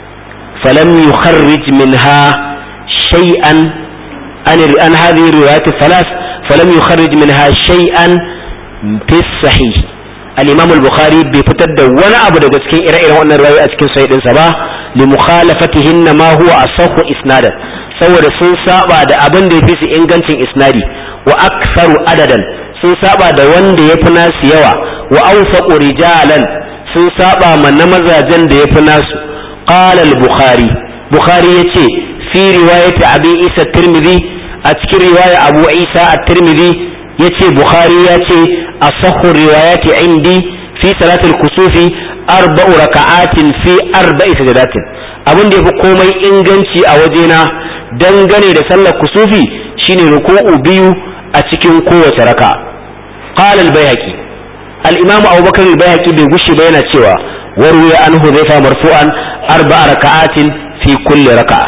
falam yukharrij minha shay'an an an hadhihi riwayat ath-thalath falam yukharrij minha shay'an fi sahih. al-imam al-Bukhari bai fitar da wani abu daga cikin ire-iren wannan riwayoyi a cikin sahih ɗinsa ba, li mukhalafatihinna ma huwa asahhu isnadan, saboda sun saba da abin da yafi su ingancin isnadi, wa aktharu adadan sun saba da wanda yafi nasu yawa, wa awsaqu rijalan sun saba ma na mazajen da yafi nasu. qala al-Bukhari Bukhari yace fi riwayati Abi Isa at-Tirmidhi, a cikin riwaya Abu Isa at-Tirmidhi yace Bukhari yace asahhu riwayati indi fi salatul kusufi arba'u raka'atin fi arba'i sajadatin. abin da yafi komai inganci a wajena dangane da sallar kusufi shine ruku'u biyu a cikin kowace raka'a. qala al-Baihaqi al-imam Abu Bakr al-Baihaqi bai gushi ba yana cewa warwiya an Hudhayfa marfu'an arba'a raka'atin fi kulli raka'a.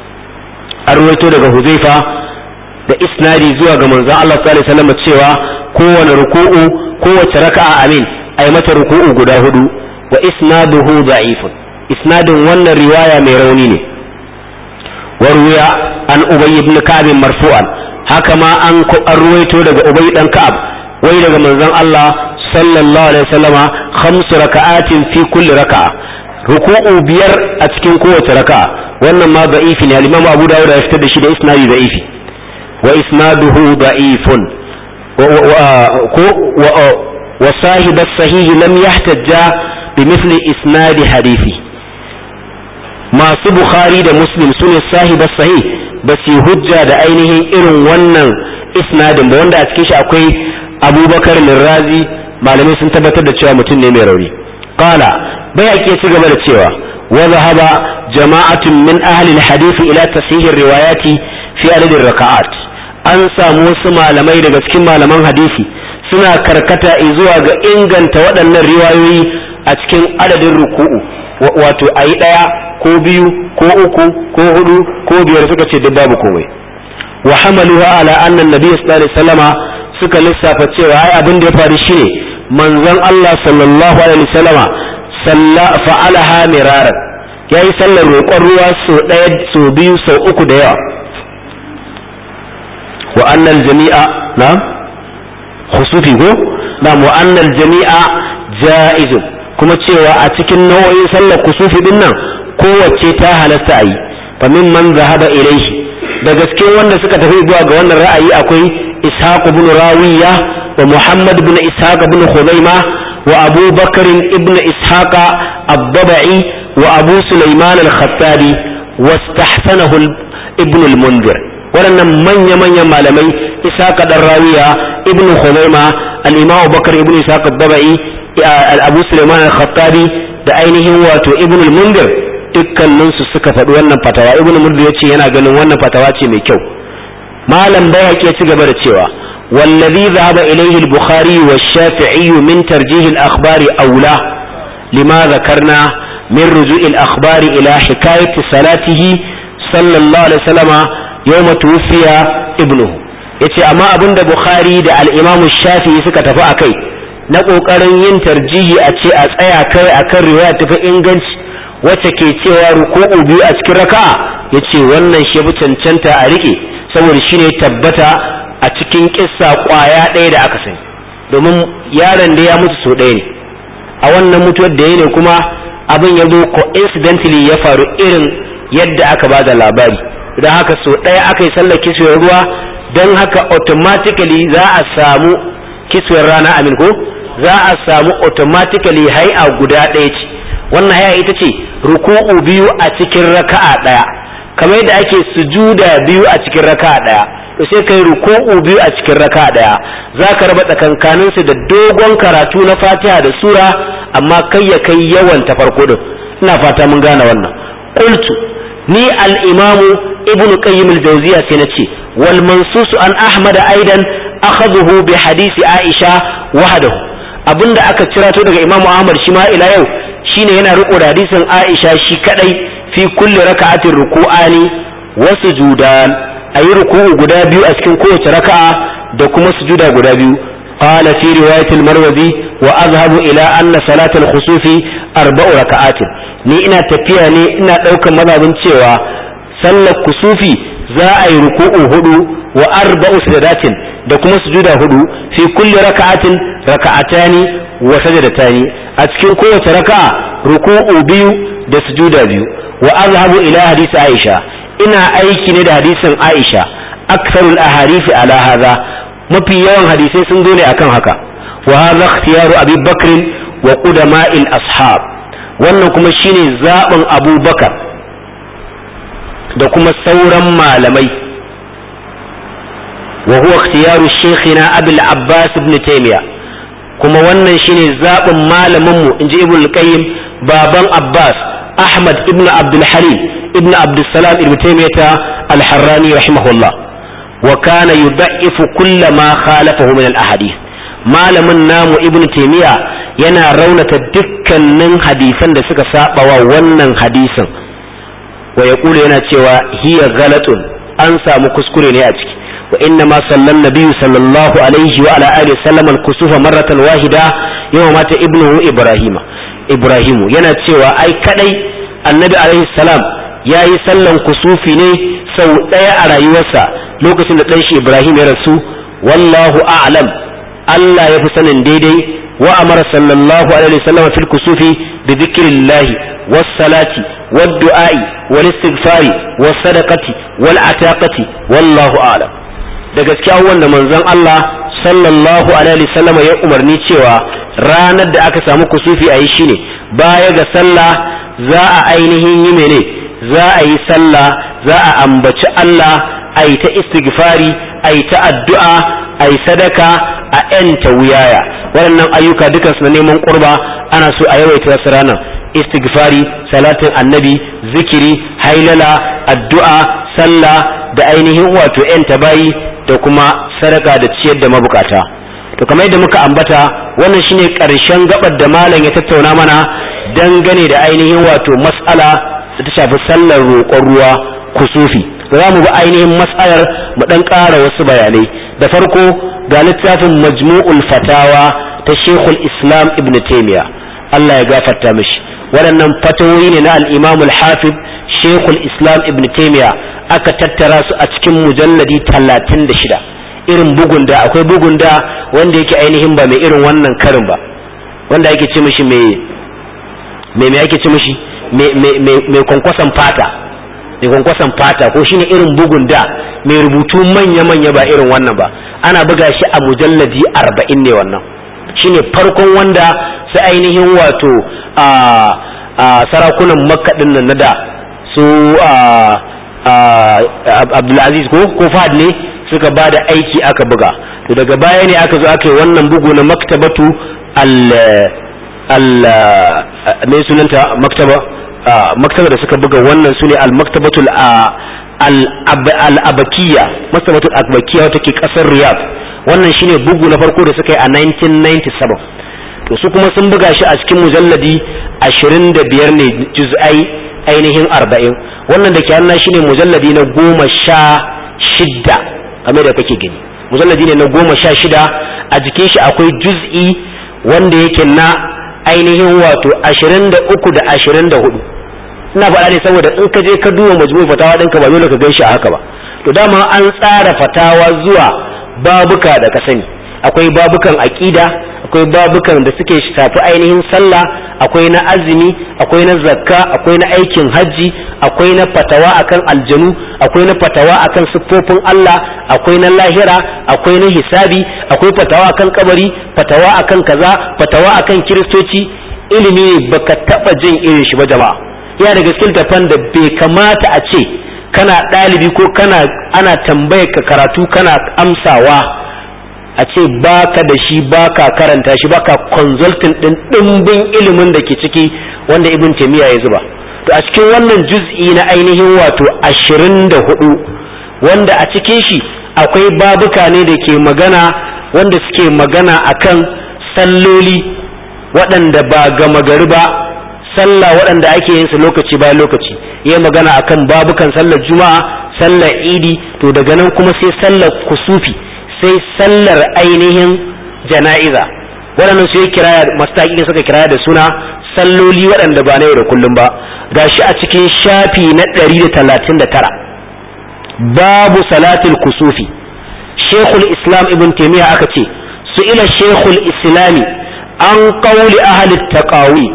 arwaito daga Hudhayfa da isnadi zuwa ga manzon Allah sallallahu alaihi wasallam cewa kowane ruku'u kowace raka'a amin ai mata ruku'u guda hudu, wa isnaduhu da'ifun. isnadin wannan riwaya mai rauni ne. warwiya an Ubay ibn Ka'b marfu'an, haka ma an arwaito daga Ubay dan Ka'ab wai daga manzon Allah sallallahu alaihi wasallama khamsu raka'atin fi kulli raka'a, ruku'u biyar a cikin kowace raka'a. wannan ma da'ifi ne, al-Imam Abu Dawud ya fitar da shi da isnadi da'ifi. wa isnaduhu da'ifun wa sahib as-sahih lam yahtajja bimithli isnadi hadithi. masu Bukhari da Muslim sune sahib as-sahih ba su hujja da ainihin irin wannan isnadin ba, wanda a cikin shi akwai Abubakar al-Razi. malamai sun tabbatar da cewa mutum ne mai rauni. qala bai ake ci gaba da cewa wa dhahaba jama'atun min ahli al-hadith ila tasihih riwayati fi adad ar-raka'at. an samu wasu malamai daga cikin malaman hadisi suna karkata zuwa ga inganta waɗannan riwayoyi a cikin adadin ruku'u wato ayi daya ko biyu ko uku ko hudu ko biyar suka ce duk babu komai wa hamaluha ala anna an-nabiy sallallahu alaihi wasallama suka lissafa cewa ai abin da ya faru shine manzon Allah sallallahu alaihi wasallama salla fa'alaha miraran yayi sallar roƙon ruwa so daya so biyu so uku da yawa wa anna al-jami'a na khusufi ko na wa anna al-jami'a jaizun kuma cewa a cikin nau'in sallar kusufi din nan kowace ta halasta ayi fa mimman zahaba ilayhi da gaske wanda suka tafi zuwa ga wannan ra'ayi akwai ishaq ibn rawiya wa muhammad ibn ishaq ibn khuzaima wa abu bakr ibn ishaq ad-dabai wa abu sulaiman al-khattabi wastahsanahu ibn al-munzir waɗannan manya manyan malamai ishaq dan rawiya ibn khuzaima al-imam bakr ibn ishaq ad-dabai abu sulaiman al-khattabi da ainihin wato ibn al-munzir dukkaninsu suka faɗi wannan fatawa ibn al-munzir yace yana ganin wannan fatawa ce mai kyau malam bayhaqi ya ci gaba da cewa wallazi dhahaba ilayhi al-bukhari wa shafi'i min tarjih al-akhbar awla lima dhakarna min ruju' al-akhbar ila hikayati salatihi sallallahu alaihi wasallam yawma tuwfiya ibnuhu yace amma abinda bukhari da al-imam shafi'i suka tafi akai na ƙoƙarin yin tarjihi a ce a tsaya kai akan riwaya tafi inganci wacce ke cewa ruku'u biyu a cikin raka'a yace wannan shi bi cancanta a rike saboda shine tabbata a cikin kissa kwaya ɗaya da aka sani domin yaron da ya mutu so ɗaya ne a wannan mutuwar da ya ne kuma abin ya zo coincidentally ya faru irin yadda aka ba da labari don haka so ɗaya aka yi sallar kiswar ruwa don haka automatically za a samu kiswar rana amin ko za a samu automatically hai'a guda ɗaya ce wannan hai'a ita ce ruku'u biyu a cikin raka'a ɗaya kamar yadda ake sujuda biyu a cikin raka'a ɗaya to sai kai ruku'u biyu a cikin raka'a ɗaya za ka raba tsakankanin su da dogon karatu na Fatiha da sura amma kai ya kai yawan ta farko din ina fata mun gane wannan qultu ni al-imam ibn qayyim al-jawziya sai nace wal mansus an ahmad aidan akhadhu bi hadisi aisha wahdahu abinda aka cirato daga imamu ahmad shi ma ila yau shine yana riko da hadisin aisha shi kadai fi kulli raka'atin ruku'ani wa sujudan ayi ruku'u guda biyu a cikin kowace raka'a da kuma sujuda guda biyu qala fi riwayat al-marwazi wa azhabu ila anna salat al-khusufi arba'u raka'atin ni ina tafiya ne ina daukan mazhabin cewa sallar kusufi za a yi ruku'u hudu wa arba'u sajadatin da kuma sujuda hudu fi kulli raka'atin raka'atani wa sajadatani a cikin kowace raka'a ruku'u biyu da sujuda biyu wa azhabu ila hadisi Aisha ina aiki ne da hadisin Aisha aktharul ahadith ala hadha mafi yawan hadisai sun zo ne akan haka wa hadha ikhtiyaru Abi Bakr wa qudama'il ashab wannan kuma shine zaben Abu Bakar da kuma sauran malamai wa huwa ikhtiyaru shaykhina Abi al-Abbas ibn Taymiyyah kuma wannan shine zaben malamin mu inji Ibn al-Qayyim baban Abbas Ahmad ibn Abdul Halim ibn Abdul Salam ibn Taymiyyah al-Harrani rahimahullah wa kana yudhaifu kull ma khalafahu min al-ahadith malamin namu Ibn Taymiyyah yana raunata dukkanin hadisan da suka saba wa wannan hadisin wa yaqulu yana cewa hiya ghalatun an samu kuskure ne a ciki wa inna ma sallan nabiyyu sallallahu alaihi wa ala alihi sallam al-kusufa marratan wahida yawma mata ibnuhu ibrahima ibrahimu yana cewa ai kadai annabi alaihi salam yayi sallan kusufi ne sau daya a rayuwarsa lokacin da dan shi ibrahim ya rasu wallahu a'lam Allah ya fi sanin daidai wa amara sallallahu alaihi wasallam fil kusufi bi dhikrillah was salati wad du'a'i wal istighfari was sadaqati wal ataqati wallahu a'lam da gaskiya wanda manzon Allah sallallahu alaihi wasallam ya umarni cewa ranar da aka samu kusufi ayi shine baya ga sallah za a ainihin yi mene za a yi sallah za a ambaci Allah ayi ta istighfari ayi ta addu'a ayi sadaka a yanta wuyaya waɗannan ayyuka dukan su na neman qurba ana so a yawaita su ranar istighfari salatin annabi zikiri hailala addu'a sallah da ainihin wato yanta bayi da kuma sadaka da ciyar da mabukata to kamar yadda muka ambata wannan shine karshen gabar da malam ya tattauna mana dangane da ainihin wato mas'ala da ta shafi sallar roƙon ruwa kusufi. za mu bi ainihin mas'alar mu dan ƙara wasu bayanai. Da farko ga littafin majmu'ul fatawa ta Sheikhul Islam Ibn Taymiyyah Allah ya gafarta mishi. waɗannan fatawoyi ne na al-Imam al-Hafiz Sheikhul Islam Ibn Taymiyyah aka tattara su a cikin mujalladi talatin da shida. irin bugun da akwai bugun da wanda yake ainihin ba mai irin wannan karin ba, wanda yake ce mishi mai mai mai yake ce mishi mai mai mai kwankwasan fata mai kwankwasan fata ko shine irin bugun da mai rubutu manya manya ba irin wannan ba. ana buga shi a mujalladi arba'in ne. wannan shine farkon wanda sai ainihin wato a sarakunan Makka din nan na da su Abdulaziz ko ko Fahad ne suka ba da aiki aka buga. to daga baya ne aka zo aka yi wannan bugu na maktabatu al al mai sunanta maktaba maktaba da suka buga wannan sune al maktabatul al abakiya maktabatul abakiya wata ke kasar Riyadh. wannan shine bugu na farko da suka yi a nineteen ninety-seven. to su kuma sun buga shi a cikin mujalladi ashirin da biyar ne, juz'ai ainihin arba'in. wannan da ke hannu shine mujalladi na goma sha shidda kamar da kake gani. mujalladi ne na goma sha shida. a jikin shi akwai juz'i wanda yake na ainihin wato ashirin da uku da ashirin da hudu. ina faɗa ne saboda in ka je ka duba majmu'ul fatawa ɗinka ba dole ka gan shi a haka ba. to dama an tsara fatawa zuwa babuka da ka sani. akwai babukan aqida, akwai babukan da suke shafi ainihin sallah, akwai na azumi, akwai na zakka, akwai na aikin hajji, akwai na fatawa akan aljanu, akwai na fatawa akan siffofin Allah, akwai na lahira, akwai na hisabi, akwai fatawa akan kabari, fatawa akan kaza, fatawa akan kiristoci. ilimi baka taba jin irin shi ba jama'a. ya daga cikin tafan da bai kamata a ce kana ɗalibi ko kana ana tambayar ka karatu kana amsawa a ce baka da shi baka karanta shi baka consulting din dimbin ilimin da ke ciki wanda Ibn Taymiyyah ya zuba. to a cikin wannan juz'i na ainihin wato ashirin da hudu wanda a cikin shi akwai babuka ne da ke magana wanda suke magana akan salloli waɗanda ba gama gari ba, sallah waɗanda ake yin su lokaci bayan lokaci. yayi magana akan babukan sallar juma'a, sallar idi, to daga nan kuma sai sallar kusufi, sai sallar ainihin jana'iza. waɗannan su yi kiraya masu suka kiraya da suna salloli waɗanda ba na yau da kullum ba. gashi a cikin shafi na ɗari da talatin da tara babu salatul kusufi. Sheikhul Islam Ibn Taymiyyah aka ce su ila Sheikhul Islami an qawli ahli taqawi,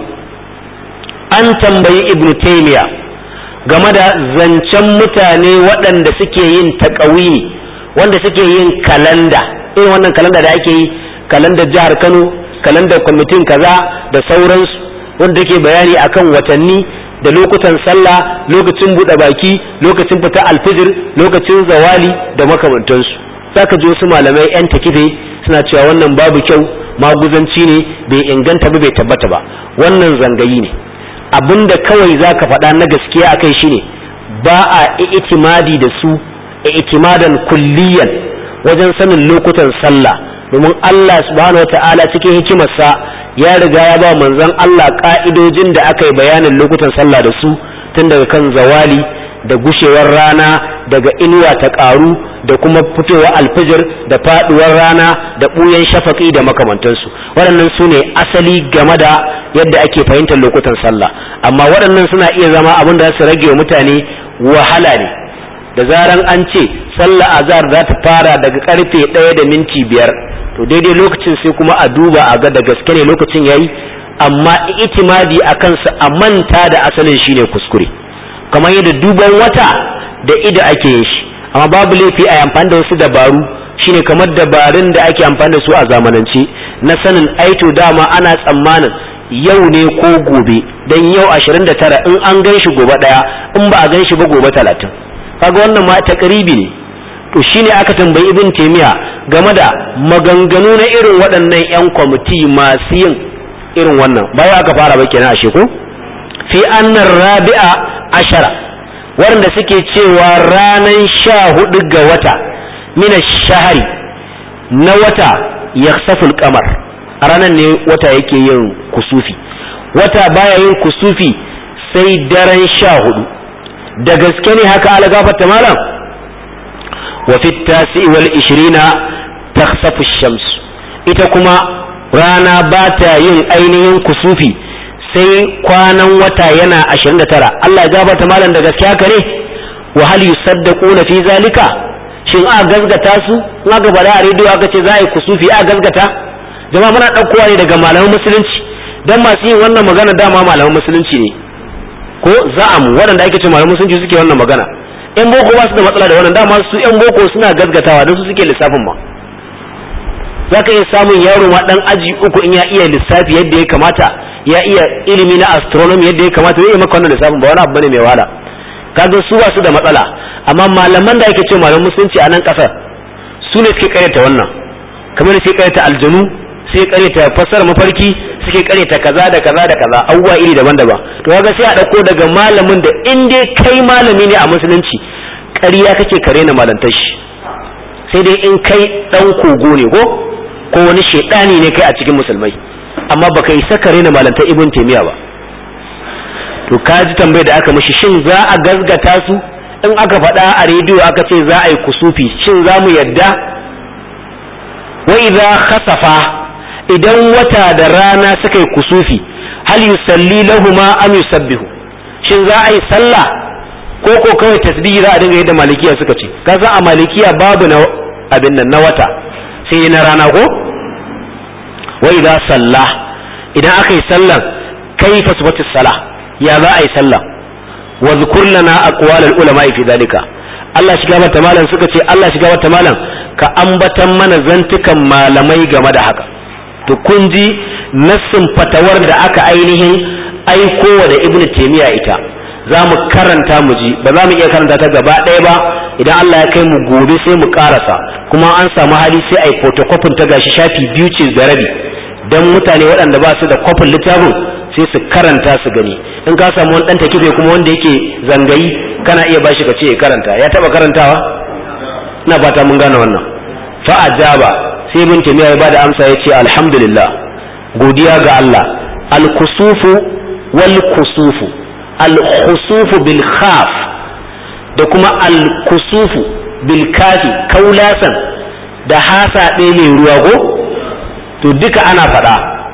an tambayi Ibn Taymiyyah game da zancen mutane waɗanda suke yin taqawi, wanda suke yin kalanda, irin wannan kalanda da ake yi, kalandar jihar Kano, kalandar kwamitin kaza da sauransu, wanda take bayani akan watanni da lokutan sallah, lokacin buɗe baki, lokacin fita alfijir, lokacin zawali da makamantansu. zaka ji wasu malamai yan takife suna cewa wannan babu kyau, maguzanci ne, bai inganta ba, bai tabbata ba. wannan zangayi ne. abinda kawai zaka faɗa na gaskiya akai shine ba a i'timadi da su i'timadan kulliyan wajen sanin lokutan sallah, domin Allah subhanahu wataala cikin hikimarsa ya riga ya ba manzon Allah ka'idojin da aka yi bayanin lokutan sallah da su, tun daga kan zawali da gushewar rana, daga inuwa ta ƙaru, da kuma fitowar alfijir, da faduwar rana, da ɓuyan shafaqi da makamantansu. waɗannan su ne asali game da yadda ake fahimtar lokutan sallah. amma waɗannan suna iya zama abin da su rage wa mutane wahala ne. da zaran an ce sallah azhar za ta fara daga karfe ɗaya da minti biyar, to daidai lokacin sai kuma a duba a ga da gaske ne lokacin yayi. amma itimadi akan su a manta da asalin shine kuskure. kamar yadda duban wata da ido ake yin shi, amma babu laifi a amfani da wasu dabaru, shine kamar dabarun da ake amfani da su a zamanance na sanin aito dama ana tsammanin yau ne ko gobe, dan yau ashirin da tara in an gan shi gobe daya, in ba a gan shi ba gobe talatin. kaga wannan ma takribi ne. to shine aka tambayi Ibn Taymiyyah game da maganganu na irin waɗannan yan kwamiti masu yin irin wannan, bayan aka fara ba kenan ashe ko fi annar rabi'a ashara, waɗanda suke cewa ranar sha hudu ga wata mina shahari na wata yakhsafu al-qamar a ranar ne wata yake yin kusufi wata baya yin kusufi sai daren sha hudu da gaske ne haka ala gafarta malam wa fi tasi wal ishirina takhsafu ash-shams ita kuma rana ba ta yin ainihin kusufi sai kwanan wata yana ashirin da tara Allah ya gafarta malam da gaske haka ne wa hal yusaddaquna fi zalika shin a gazgata su in aka bada a rediyo aka ce za a yi kusufi a gazgata jama'a muna ɗaukowa ne daga malaman musulunci dan masu yin wannan magana dama malaman musulunci ne ko za'am waɗanda ake ce malaman musulunci suke wannan magana yan boko ba su da matsala da wannan dama su yan boko suna gazgatawa don su suke lissafin ma za ka iya samun yaro ma ɗan aji uku in ya iya lissafi yadda ya kamata ya iya ilimi na astronomy yadda ya kamata zai iya maka wannan lissafin ba wani abu bane mai wahala kaga su ba su da matsala amma malaman da ake ce malaman musulunci a nan kasar su ne suke karyata wannan kamar suke karyata aljanu suke karyata fassara mafarki suke karyata kaza da kaza da kaza abubuwa iri daban-daban to kaga sai a dauko daga malamin da in dai kai malami ne a musulunci ƙarya kake kare na malantar shi sai dai in kai dan kogo ne ko ko wani shedani ne kai a cikin musulmai amma baka isa kare na malantar ibn taymiya ba to kaji tambayar da aka mishi shin za a gazgata su in aka faɗa a rediyo aka ce za a yi kusufi shin za mu yadda wa idza khasafa idan wata da rana suka yi kusufi hal yusalli lahumu am yusabbihu shin za a yi sallah ko ko kawai tasbihi za a dinga yadda malikiya suka ce ka san a malikiya babu na abin nan na wata sai na rana ko wa idza salla idan aka yi sallan kaifa sifatu salah ya za a yi sallah wa zkur lana aqwal al ulama fi dalika Allah shiga mata malam suka ce Allah shiga mata malam ka ambatan mana zantukan malamai game da haka to kun ji nassin fatawar da aka ainihin aikowa da ibnu taymiya ita za mu karanta mu ji ba za mu iya karanta ta gaba ɗaya ba idan Allah ya kai mu gobe sai mu karasa kuma an samu hali sai ai photocopy ta gashi shafi biyu ce da rabi dan mutane waɗanda ba su da kwafin littafin sai su karanta su gani in ka samu wani dan takife kuma wanda yake zangayi kana iya bashi ka ce ya karanta ya taba karantawa ina fata mun gane wannan fa ajaba sai ibn taymiya ya bada amsa yace alhamdulillah godiya ga Allah al-kusufu wal kusufu al-khusufu bil khaf da kuma al-kusufu bil kafi kaulasan da hasa ɗaya mai ruwa go to duka ana faɗa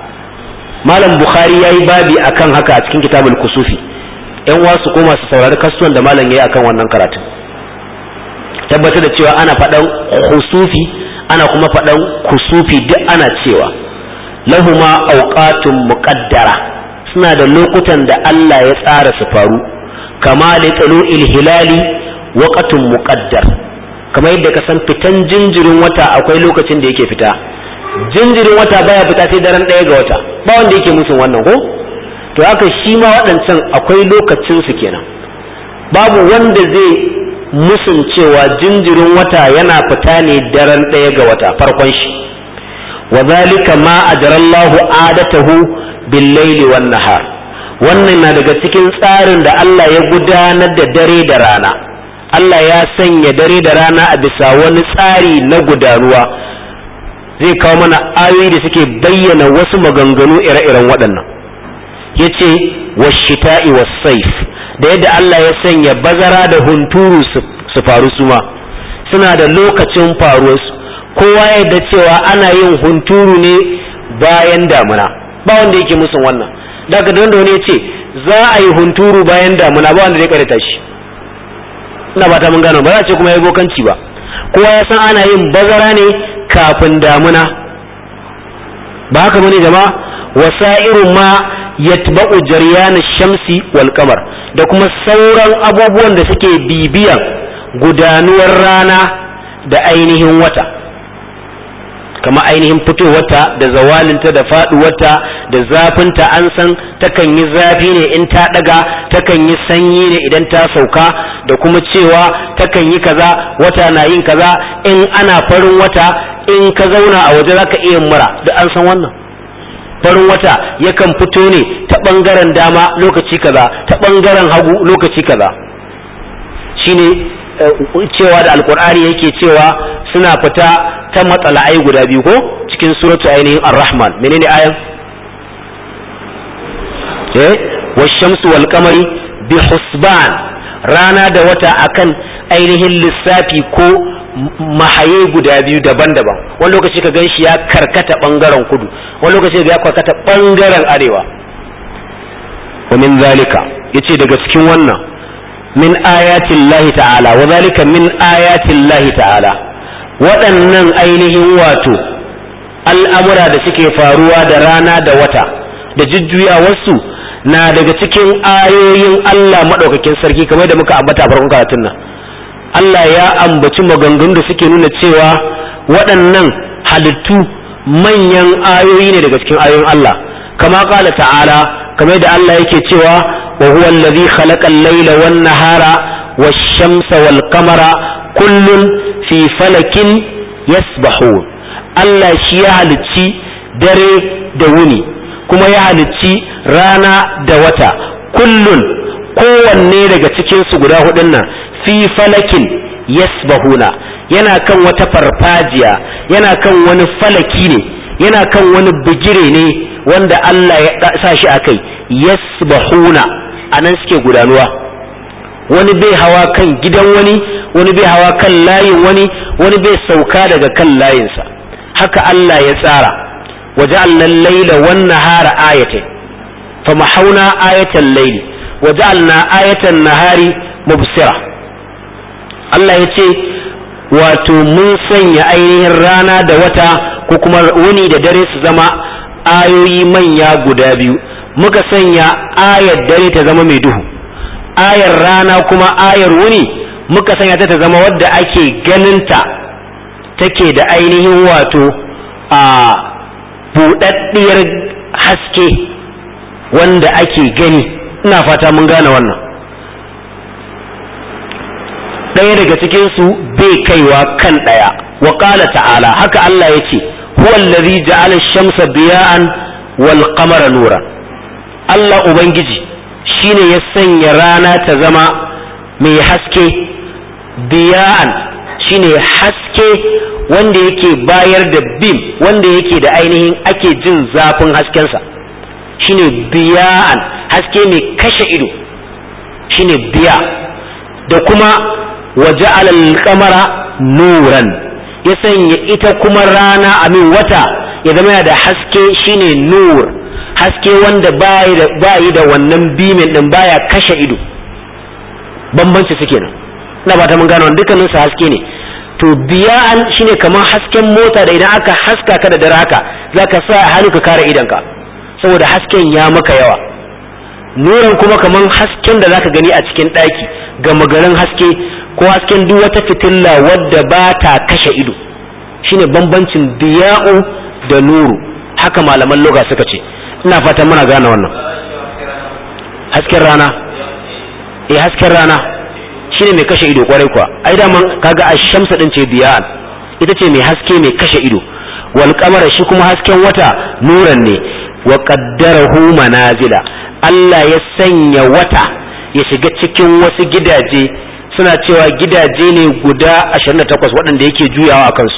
malam bukhari yayi babi akan haka a cikin kitabul kusufi yan wasu koma su saurari kasuwan da malam yayi akan wannan karatun tabbatar da cewa ana faɗan khusufi ana kuma faɗan kusufi duk ana cewa lahuma awqatun muqaddara suna da lokutan da Allah ya tsara su faru kama li tulu'il hilali waqtun muqaddar kamar yadda ka san fitan jinjirin wata akwai lokacin da yake fita jinjirin wata baya fita sai daren ɗaya ga wata ba wanda yake musun wannan ko to haka shi ma waɗancan akwai lokacin su kenan babu wanda zai musun cewa jinjirin wata yana fita ne daren ɗaya ga wata farkon shi wa zalika ma ajrallahu adatahu bil laili wan nahar wannan na daga cikin tsarin da Allah ya gudanar da dare da rana Allah ya sanya dare da rana a bisa wani tsari na gudanuwa zai kawo mana ayoyi da suke bayyana wasu maganganu ire-iren waɗannan yace washita'i was-sayf da yadda Allah ya sanya bazara da hunturu su faru suma suna da lokacin faruwarsu kowa ya yarda cewa ana yin hunturu ne bayan damuna ba wanda yake musun wannan daga da wanda wani ya ce za a yi hunturu bayan damuna ba wanda zai karanta shi ina ba ta mun gano ba za a ce kuma ya bokanci ba kowa ya san ana yin bazara ne kafin damuna ba haka bane jama'a wasairu ma yatba'u jaryan shamsi wal qamar da kuma sauran abubuwan da suke bibiyan gudanuwar rana da ainihin wata kama ainihin fitowarta da zawalinta da faduwarta da zafinta an san takan yi zafi ne in ta daga takan yi sanyi ne idan ta sauka da kuma cewa takan yi kaza wata na yin kaza in ana farin wata in ka zauna a waje zaka iya mura da an san wannan farin wata yakan fito ne ta bangaren dama lokaci kaza ta bangaren hagu lokaci kaza shine cewa da alkur'ani yake cewa suna fita ta matsala'ai guda biyu ko cikin suratu ainihin ar-rahman menene ayan eh wash-shamsu wal-qamari bi husban rana da wata akan ainihin lissafi ko mahaye guda biyu daban-daban wani lokaci ka ganshi ya karkata bangaren kudu wani lokaci ga ya karkata bangaren arewa wa min zalika yace daga cikin wannan min ayatin lahi ta'ala wa zalika min ayatin lahi ta'ala waɗannan ainihin wato al'amura da suke faruwa da rana da wata da jujjuyawarsu na daga cikin ayoyin Allah maɗaukakin sarki kamar da muka ambata a farkon karatun nan Allah ya ambaci maganganun da suke nuna cewa waɗannan halittu manyan ayoyi ne daga cikin ayoyin Allah kama qala ta'ala kamar da Allah yake cewa wa huwa allazi khalaqa al-layla wan-nahara wash-shamsa wal-qamara kullun fi falakin yasbahun Allah shi ya halicci dare da wuni kuma ya halicci rana da wata kullun kowanne daga cikin su guda hudun nan fi falakin yasbahuna yana kan wata farfajiya yana kan wani falaki ne yana kan wani bigire ne wanda Allah ya sa shi akai yasbahuna anan suke gudanuwa wani bai hawa kan gidan wani wani bai hawa kan layin wani wani bai sauka daga kan layinsa haka Allah ya tsara waja'alna al-layla wan-nahara ayatayn famahawna ayatal layli waja'alna ayatan nahari mubsira Allah ya ce wato mun sanya ainihin rana da wata ko kuma wuni da dare su zama ayoyi manya guda biyu muka sanya ayar dare ta zama mai duhu ayar rana kuma ayar wuni muka sanya ta ta zama wadda ake ganinta take da ainihin wato a buɗaɗɗiyar haske wanda ake gani ina fata mun gane wannan ɗaya daga cikinsu bai kaiwa kan ɗaya wa ƙala ta'ala haka Allah ya ce huwa allazi ja'ala ash-shamsa diya'an wal qamara nuran Allah ubangiji shine ya sanya rana ta zama mai haske diya'an shine haske wanda yake bayar da bim wanda yake da ainihin ake jin zafin haskensa shine diya'an haske mai kashe ido shine diya da kuma waja'ala al-qamara nuran ya sanya ita kuma rana amin wata ya zama da haske shine nur haske wanda bayi da bayi da wannan bimin din baya kashe ido bambanci suke nan ina ba ta mun gano dukkanin su haske ne to biya'an shine kamar hasken mota da idan aka haska ka da dare haka zaka sa hannu ka kare idanka saboda hasken ya maka yawa nuran kuma kamar hasken da zaka gani a cikin daki ga magarin haske ko hasken duk wata fitilla wadda ba ta kashe ido shine bambancin diya'u da nuru haka malaman lugha suka ce ina fatan muna gane wannan hasken rana eh hasken rana shine mai kashe ido kwarai kuwa ai da man kaga ash-shamsu din ce diya'an ita ce mai haske mai kashe ido wal qamara shi kuma hasken wata nuran ne wa qaddarahu manazila Allah ya sanya wata ya shiga cikin wasu gidaje suna cewa gidaje ne guda ashirin da takwas waɗanda yake juyawa a kansu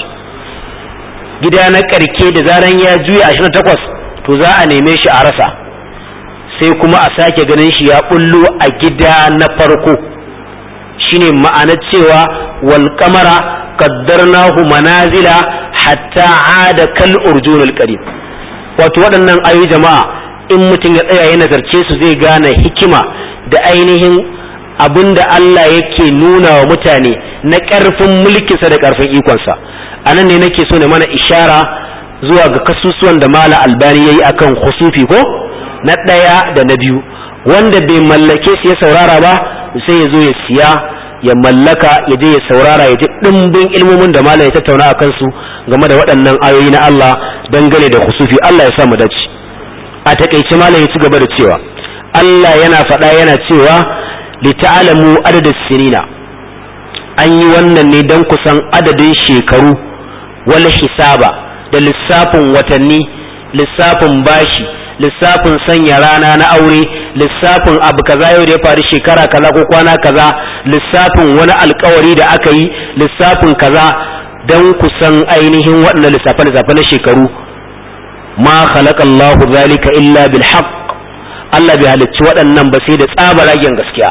gida na ƙarke da zaran ya juya ashirin da takwas to za a neme shi a rasa sai kuma a sake ganin shi ya bullo a gida na farko shine ma'anar cewa wal qamara qaddarnahu manazila hatta aada kal urjunil qarib wato waɗannan ayoyi jama'a in mutum ya tsaya ya nazarce su zai gane hikima da ainihin abinda Allah yake nuna wa mutane na ƙarfin mulkinsa da ƙarfin ikonsa a nan ne nake so ne mana ishara zuwa ga kasusuwan da mala albani ya yi a kan khusufi ko na ɗaya da na biyu wanda bai mallake su ya saurara ba sai ya zo ya siya ya mallaka ya je ya saurara ya ji ɗimbin ilmomin da mala ya tattauna a kansu game da waɗannan ayoyi na Allah dangane da khusufi Allah ya sa mu dace a takaice mala ya ci gaba da cewa Allah yana faɗa yana cewa lita'alamu adadin sinina an yi wannan ne don kusan adadin shekaru wala hisaba da lissafin watanni lissafin bashi lissafin sanya rana na aure lissafin abu kaza yau da ya faru shekara kaza ko kwana kaza lissafin wani alkawari da aka yi lissafin kaza dan ku san ainihin waɗannan lissafe-lissafe na shekaru ma khalaqallahu zalika illa bil haqq Allah bai halicci waɗannan ba sai da tsabaragen gaskiya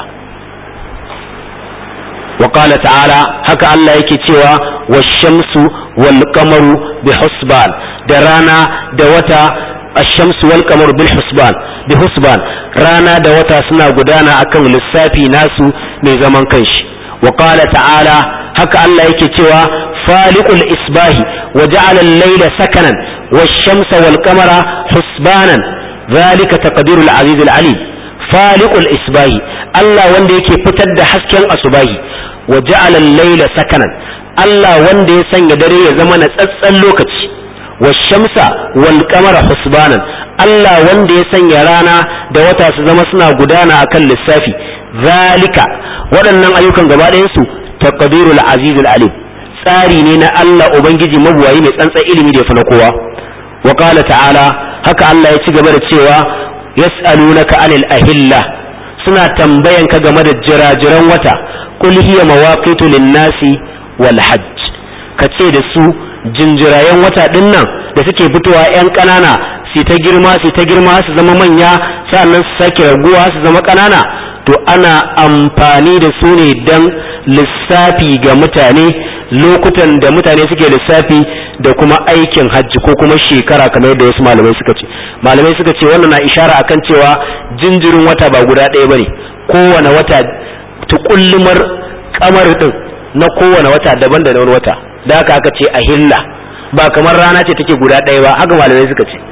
wa qala ta'ala haka Allah yake cewa wash-shamsu wal-qamaru bihusban da rana da wata ash-shamsu wal-qamaru bil-husban bihusban rana da wata suna gudana akan lissafi nasu mai zaman kanshi wa qala ta'ala haka Allah yake cewa faliqul isbahi wa ja'ala al-layla sakanan wash-shamsa wal-qamara husbanan zalika taqdirul aziz al-alim faliqul isbahi Allah wanda yake fitar da hasken asubahi wa ja'ala al-layla sakanan Allah wanda ya sanya dare ya zama na tsatsan lokaci wash-shamsa wal-qamara husbanan Allah wanda ya sanya rana da wata su zama suna gudana akan lissafi zalika waɗannan ayyukan gaba ɗayan su taqdirul aziz al-alim tsari ne na Allah ubangiji mabuwayi mai tsantsan ilimi da ya fi na kowa wa qala ta'ala haka Allah ya ci gaba da cewa yas'alunaka anil ahilla suna tambayan ka game da jirajiran wata qul hiya mawaqitu lin-nasi wal hajj kace da su jinjirayen wata dinnan da suke fitowa yan kanana su ta girma su ta girma su zama manya sannan su sake raguwa su zama kanana to ana amfani da su ne dan lissafi ga mutane lokutan da mutane suke lissafi da kuma aikin hajji ko kuma shekara kamar yadda wasu malamai suka ce malamai suka ce wannan na ishara akan cewa jinjirin wata ba guda ɗaya bane kowane wata tukullumar kamar din na kowane wata daban da wani wata da haka aka ce ahilla ba kamar rana ce take guda ɗaya ba haka malamai suka ce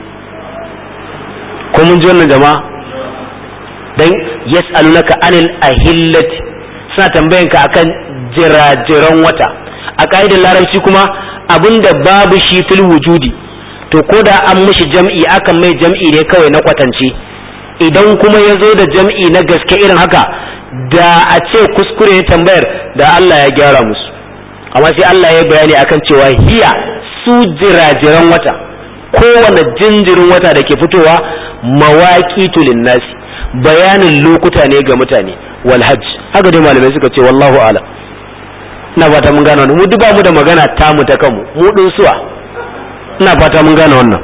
ko mun ji wannan jama'a dan yas'alunaka anil ahillati suna tambayanka akan jirajiran wata a ka'idar larabci kuma abinda babu shi fil wujudi to ko da an mishi jam'i akan mai jam'i ne kawai na kwatance idan kuma ya zo da jam'i na gaske irin haka da a ce kuskure tambayar da Allah ya gyara musu amma sai Allah ya bayani akan cewa hiya su jirajiran wata kowane jinjirin wata da ke fitowa mawaqitu linnasi bayanin lokuta ne ga mutane wal hajj haka dai malamai suka ce wallahu a'lam ina fata mun gane wannan mu duba mu da magana ta mu ta kanmu mu din suwa ina fata mun gane wannan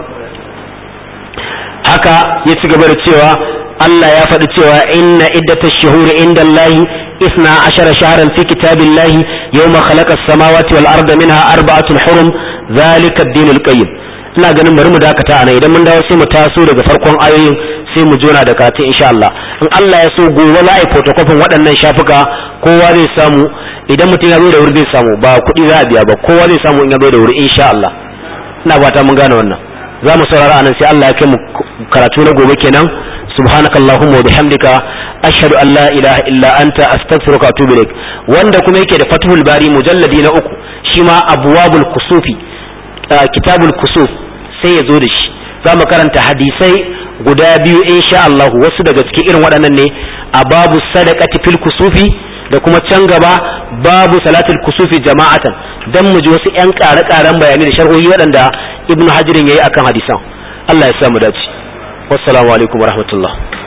haka ya ci gaba da cewa Allah ya faɗi cewa inna iddatash shuhuri indallahi isna ashara shahran fi kitabillahi yawma khalaqa as-samawati wal arda minha arba'atun hurum zalika ad-dinul qayyim ina ganin bari mu dakata anan idan mun dawo sai mu taso daga farkon ayoyin sai mu jona da karatu insha Allah in Allah ya so gobe za a yi photocopy waɗannan shafuka kowa zai samu idan mutum ya zo da wuri zai samu ba kuɗi za a biya ba kowa zai samu in ya zo da wuri insha Allah ina fata mun gane wannan za mu saurara anan sai Allah ya kai mu karatu na gobe kenan subhanakallahumma wa bihamdika ashhadu an la ilaha illa anta astaghfiruka wa atubu ilaik wanda kuma yake da fathul bari mujalladi na uku shi ma abwabul kusufi kitabul kusuf sai ya zo da shi za mu karanta hadisai guda biyu insha Allah wasu daga cikin irin waɗannan ne a babu sadaqati fil kusufi da kuma can gaba babu salatul kusufi jama'atan dan mu ji wasu ƴan ƙare-ƙaren bayani da sharhohi waɗanda ibnu hajirin yayi akan hadisan Allah ya sa mu dace wassalamu alaikum warahmatullahi